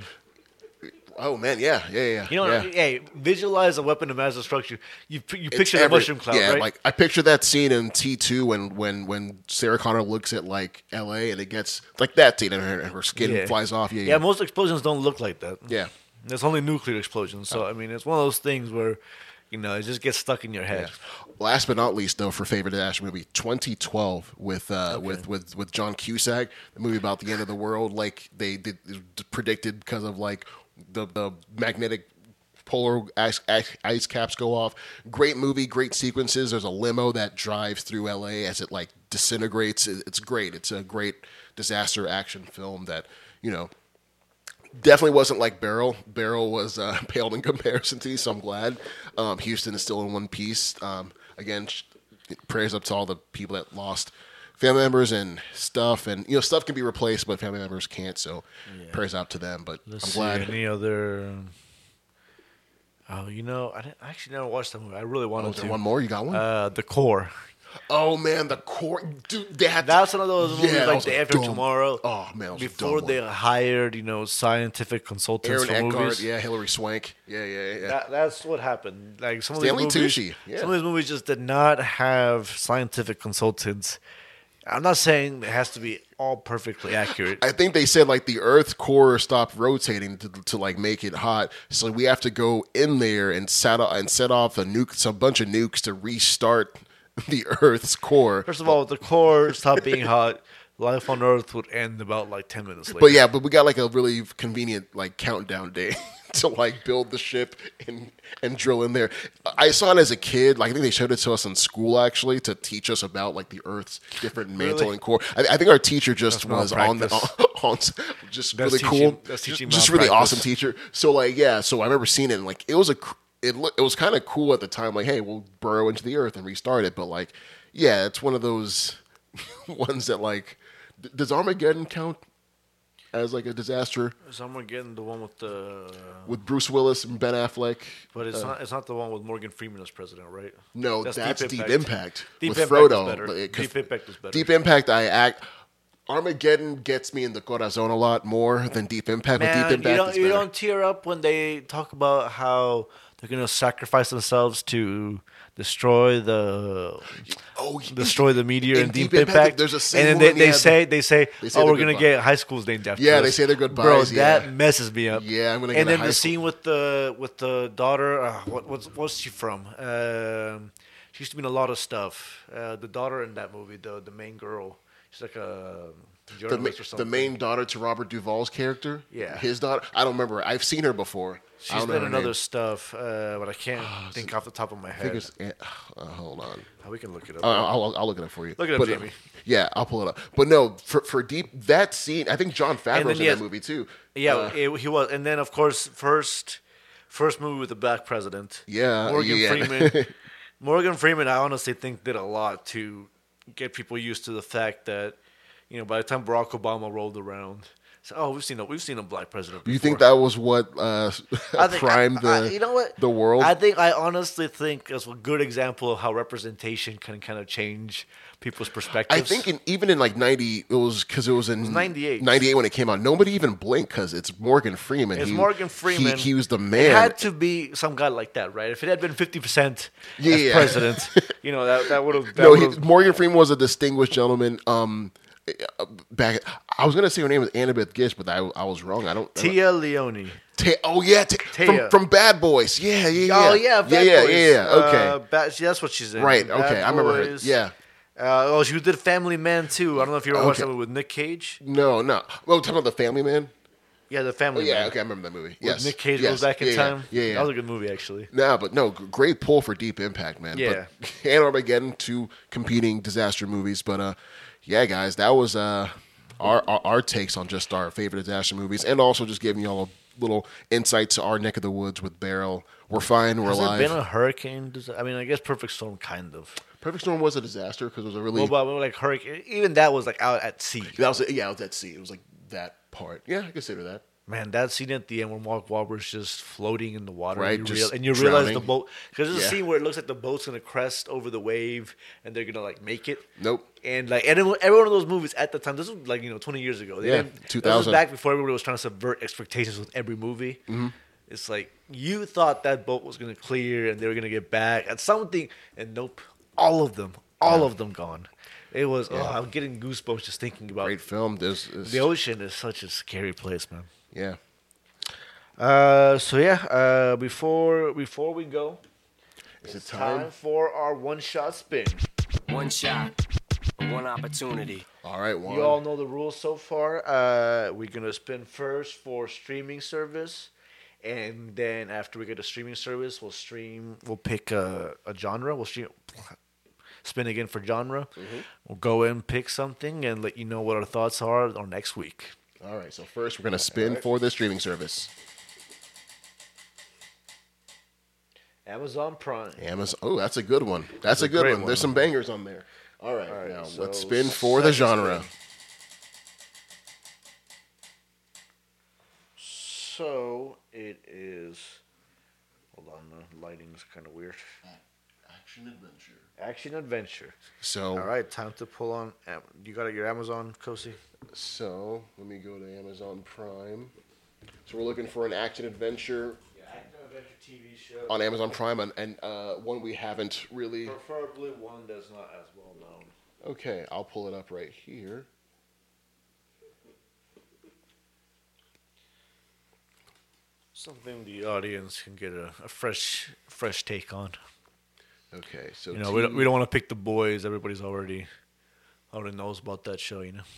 Oh man, yeah. Hey, visualize a weapon of mass destruction. You picture the mushroom cloud, right? Like I picture that scene in T2 when Sarah Connor looks at like L.A. and it gets like that scene and her skin flies off. Yeah, most explosions don't look like that. Yeah. There's only nuclear explosions, so I mean, it's one of those things where, it just gets stuck in your head. Yeah. Last but not least, though, for favorite disaster movie, 2012 with John Cusack, the movie about the end of the world, like they predicted because of like the magnetic polar ice caps go off. Great movie, great sequences. There's a limo that drives through LA as it like disintegrates. It's great. It's a great disaster action film that definitely wasn't like Barrel. Barrel was paled in comparison to these, so I'm glad. Houston is still in one piece. Again, prayers up to all the people that lost family members and stuff. And, stuff can be replaced, but family members can't, so prayers out to them. But I'm glad. Any other... I actually never watched that movie. I really wanted to. One more? You got one? The Core. Oh man, The Core, dude. That's one of those movies like Day After Tomorrow. Oh man, before they hired scientific consultants Aaron for Eckhart, movies. Yeah, Hilary Swank. Yeah. That's what happened. Like some Stanley of these movies, some of these movies just did not have scientific consultants. I'm not saying it has to be all perfectly accurate. I think they said like the Earth's core stopped rotating to like make it hot, so we have to go in there and set off a bunch of nukes to restart the Earth's core. First of all, if the core stopped being hot, life on Earth would end about like 10 minutes later. But we got like a really convenient like countdown day to like build the ship and drill in there. I saw it as a kid. Like I think they showed it to us in school actually to teach us about like the Earth's different mantle and core. I think our teacher just was on just really cool, just really awesome teacher. So so I remember seeing it and like it was kind of cool at the time. Like, hey, we'll burrow into the Earth and restart it. But like, yeah, it's one of those ones that like, does Armageddon count as like a disaster? Is Armageddon the one with Bruce Willis and Ben Affleck? But it's not the one with Morgan Freeman as president, right? No, that's Deep Impact. Deep with Impact Frodo. is better. Deep Impact is better. Deep Impact, Armageddon gets me in the corazon a lot more than Deep Impact. Man, but Deep Impact you don't tear up when they talk about how they're gonna sacrifice themselves to destroy the meteor in Deep Impact. There's a scene, and then they say, oh, we're gonna get high schools named after us. Yeah, they say their goodbyes. Bro, that messes me up. Yeah, I'm gonna get. And then the scene with the daughter. What's she from? She used to be in a lot of stuff. The daughter in that movie, the main girl. She's like a journalist or something. The main daughter to Robert Duvall's character? Yeah. His daughter? I don't remember. I've seen her before. She's been in other stuff, but I can't think off the top of my head. Hold on. We can look it up. I'll look it up for you. Look it up, Jamie. Yeah, I'll pull it up. But no, for Deep, that scene, I think Jon Favreau's in that movie too. Yeah, he was. And then, of course, first movie with the black president. Yeah. Morgan Freeman. Morgan Freeman, I honestly think, did a lot to get people used to the fact that, by the time Barack Obama rolled around, we've seen a black president before. You think that was what primed the world? I honestly think it's a good example of how representation can kind of change people's perspectives. I think even in like 90, it was in 98. 98 when it came out. Nobody even blinked because it's Morgan Freeman. Morgan Freeman. He was the man. It had to be some guy like that, right? If it had been 50% as president, that would have. Morgan Freeman was a distinguished gentleman. Back, I was gonna say her name was Annabeth Gish, but I was wrong. Tia Leone. From Bad Boys. Yeah. Oh yeah, Bad Boys. Yeah. Okay, that's what she's in. Right. Bad okay, I remember her. Yeah. She did Family Man too. I don't know if you ever watched that with Nick Cage. No. Well, talking about the Family Man. Yeah, the Family Man. Okay, I remember that movie. Yes. Nick Cage goes back in time. Yeah. That was a good movie, actually. Great pull for Deep Impact, man. Yeah. And Armageddon, two competing disaster movies, but yeah, guys, that was our takes on just our favorite disaster movies, and also just giving y'all a little insight to our neck of the woods with Beryl. We're fine. We're alive. Has there been a hurricane? I guess Perfect Storm, kind of. Perfect Storm was a disaster because it was a really like hurricane. Even that was like out at sea. It was at sea. It was like that part. Yeah, I consider that. Man, that scene at the end when Mark Wahlberg's just floating in the water, right? And you realize the boat, because there's a scene where it looks like the boat's gonna crest over the wave and they're gonna like make it. Nope. And like every one of those movies at the time, this was like 20 years ago. 2000. This was back before everybody was trying to subvert expectations with every movie. Mm-hmm. It's like you thought that boat was gonna clear and they were gonna get back at something, and nope, all of them gone. It was. I'm getting goosebumps just thinking about. Great film. The ocean is such a scary place, man. Yeah. Before we go, it's time for our one-shot spin. One shot, one opportunity. All right, one. You all know the rules so far. We're gonna spin first for streaming service, and then after we get a streaming service, we'll pick a genre. We'll spin again for genre. Mm-hmm. We'll go and pick something and let you know what our thoughts are on next week. All right, so first we're going to spin for the streaming service. Amazon Prime. Oh, that's a good one. That's a good one. There's some bangers on there. All right, now let's spin for the genre. So it is. Hold on, the lighting's kind of weird. Action adventure. So, all right, time to pull on. You got your Amazon, Kosi? So let me go to Amazon Prime. So we're looking for an action adventure. Yeah, action adventure TV show on Amazon Prime, and one we haven't really. Preferably one that's not as well known. Okay, I'll pull it up right here. Something the audience can get a fresh take on. Okay, so we don't want to pick The Boys. Everybody's already knows about that show,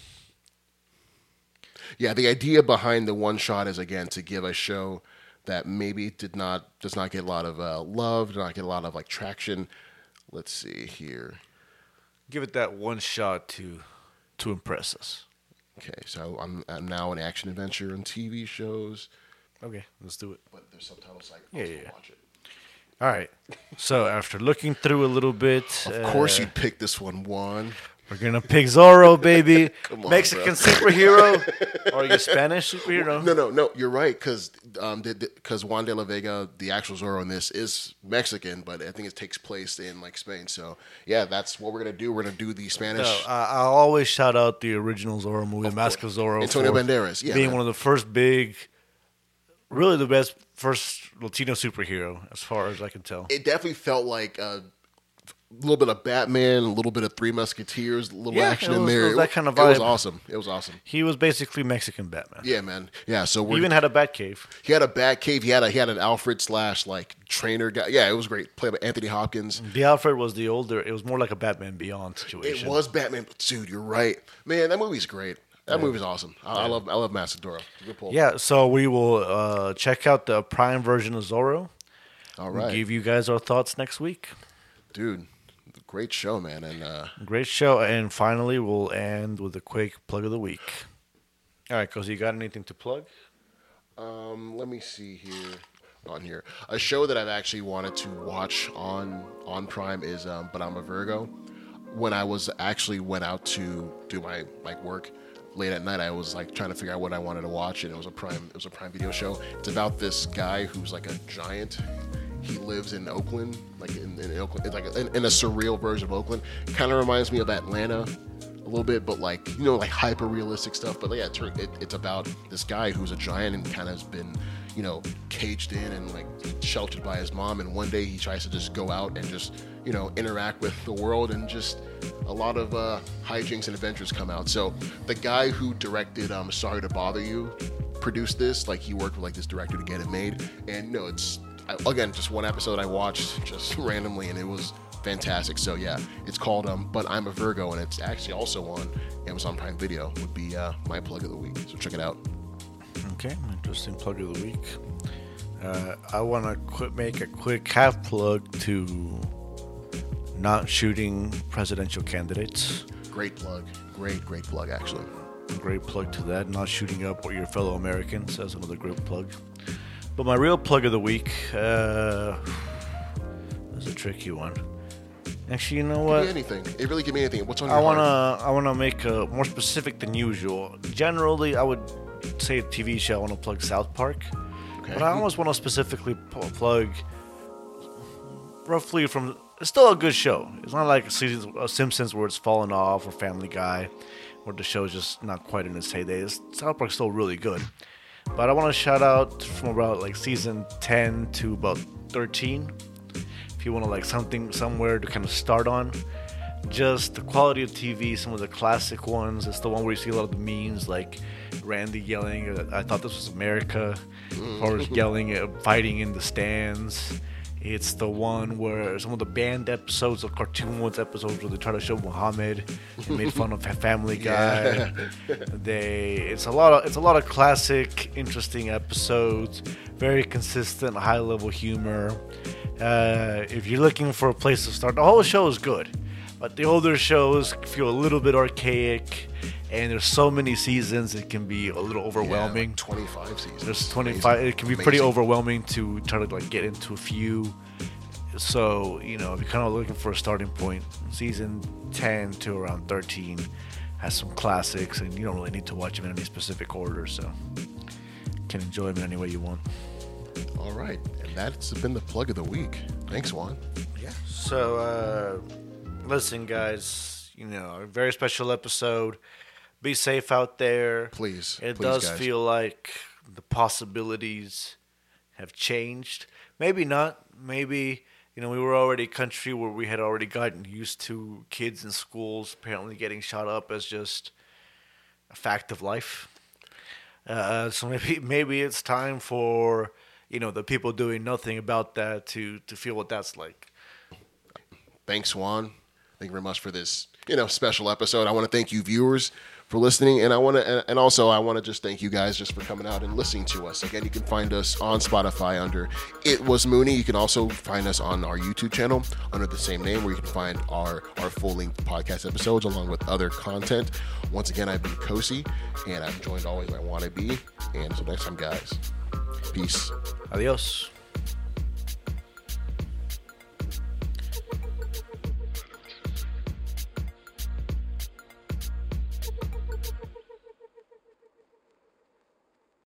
Yeah, the idea behind the one shot is again to give a show that maybe does not get a lot of love, does not get a lot of like traction. Let's see here. Give it that one shot to impress us. Okay, so I'm now an action adventure on TV shows. Okay, let's do it. But there's subtitles like watch it. All right. So after looking through a little bit, of course you'd pick this one. We're going to pick Zorro, baby. Come on, Mexican superhero. Or are you Spanish superhero? No. You're right, because Juan de la Vega, the actual Zorro in this, is Mexican, but I think it takes place in like Spain. So, yeah, that's what we're going to do. We're going to do the Spanish. No, I'll always shout out the original Zorro movie, Mask of Zorro. Antonio Banderas. Yeah, being one of the first big, really the best first Latino superhero, as far as I can tell. It definitely felt like a little bit of Batman, a little bit of Three Musketeers, a little action in there. It was that kind of vibe. It was awesome. He was basically Mexican Batman. Yeah, man. Yeah, so he even had a Batcave. He had a Batcave. He had an Alfred / like trainer guy. Yeah, it was great. Played by Anthony Hopkins. The Alfred was the older. It was more like a Batman Beyond situation. It was Batman, dude. You're right, man. That movie's great. That movie's awesome. I love Mask of Zorro. Good pull. Yeah, so we will check out the Prime version of Zorro. All right. We'll give you guys our thoughts next week. Dude, great show, man. And great show. And finally, we'll end with a quick plug of the week. All right, Cozy, you got anything to plug? Let me see here. On here, a show that I've actually wanted to watch on Prime is But I'm a Virgo. When I went out to do my work late at night, I was like trying to figure out what I wanted to watch, and it was a Prime Video show. It's about this guy who's like a giant. He lives in Oakland, like in Oakland. It's like in a surreal version of Oakland. Kind of reminds me of Atlanta a little bit, but like like hyper realistic stuff. But yeah, it's about this guy who's a giant and kind of has been caged in and like sheltered by his mom. And one day he tries to just go out and just interact with the world, and just a lot of hijinks and adventures come out. So the guy who directed Sorry to Bother You produced this. Like, he worked with like this director to get it made. And it's again just one episode I watched just randomly, and it was fantastic. So yeah, it's called But I'm a Virgo, and it's actually also on Amazon Prime Video. Would be my plug of the week. So check it out. Okay, interesting plug of the week. I want to make a quick half plug to not shooting presidential candidates. Great plug. Great plug, actually. Great plug to that. Not shooting up your fellow Americans. That's another great plug. But my real plug of the week is a tricky one. Actually, you know what? Give me anything. It really give me anything. What's on your heart? I wanna make a more specific than usual. Generally, I would say a TV show. I want to plug South Park, but I almost want to specifically plug roughly from. It's still a good show. It's not like Simpsons where it's fallen off, or Family Guy where the show is just not quite in its heyday. South Park's still really good. But I want to shout out from about like season 10 to about 13. If you want to like somewhere to kind of start on. Just the quality of TV, some of the classic ones. It's the one where you see a lot of the memes, like Randy yelling, "I thought this was America," or yelling, fighting in the stands. It's the one where some of the banned episodes, the Cartoon Ones episodes, where they try to show Muhammad and made fun of Family Guy. It's a lot of classic, interesting episodes. Very consistent, high level humor. If you're looking for a place to start, the whole show is good. But the older shows feel a little bit archaic, and there's so many seasons, it can be a little overwhelming. Like 25 seasons. There's 25. It can be pretty overwhelming to try to like get into a few. So, if you're kind of looking for a starting point, season 10 to around 13 has some classics, and you don't really need to watch them in any specific order, so you can enjoy them in any way you want. All right, and that's been the plug of the week. Thanks, Juan. Yeah. So, listen, guys, a very special episode. Be safe out there. Please. It please, does guys. feel like the possibilities have changed. Maybe not. Maybe, we were already a country where we had already gotten used to kids in schools apparently getting shot up as just a fact of life. So maybe it's time for, the people doing nothing about that to feel what that's like. Thanks, Juan. Thank you very much for this, special episode. I want to thank you, viewers, for listening, and I want to just thank you guys just for coming out and listening to us. Again, you can find us on Spotify under It Was Mooney. You can also find us on our YouTube channel under the same name, where you can find our full-length podcast episodes along with other content. Once again, I've been Kosi, and I'm joined always by Wannabe. And until next time, guys, peace. Adios.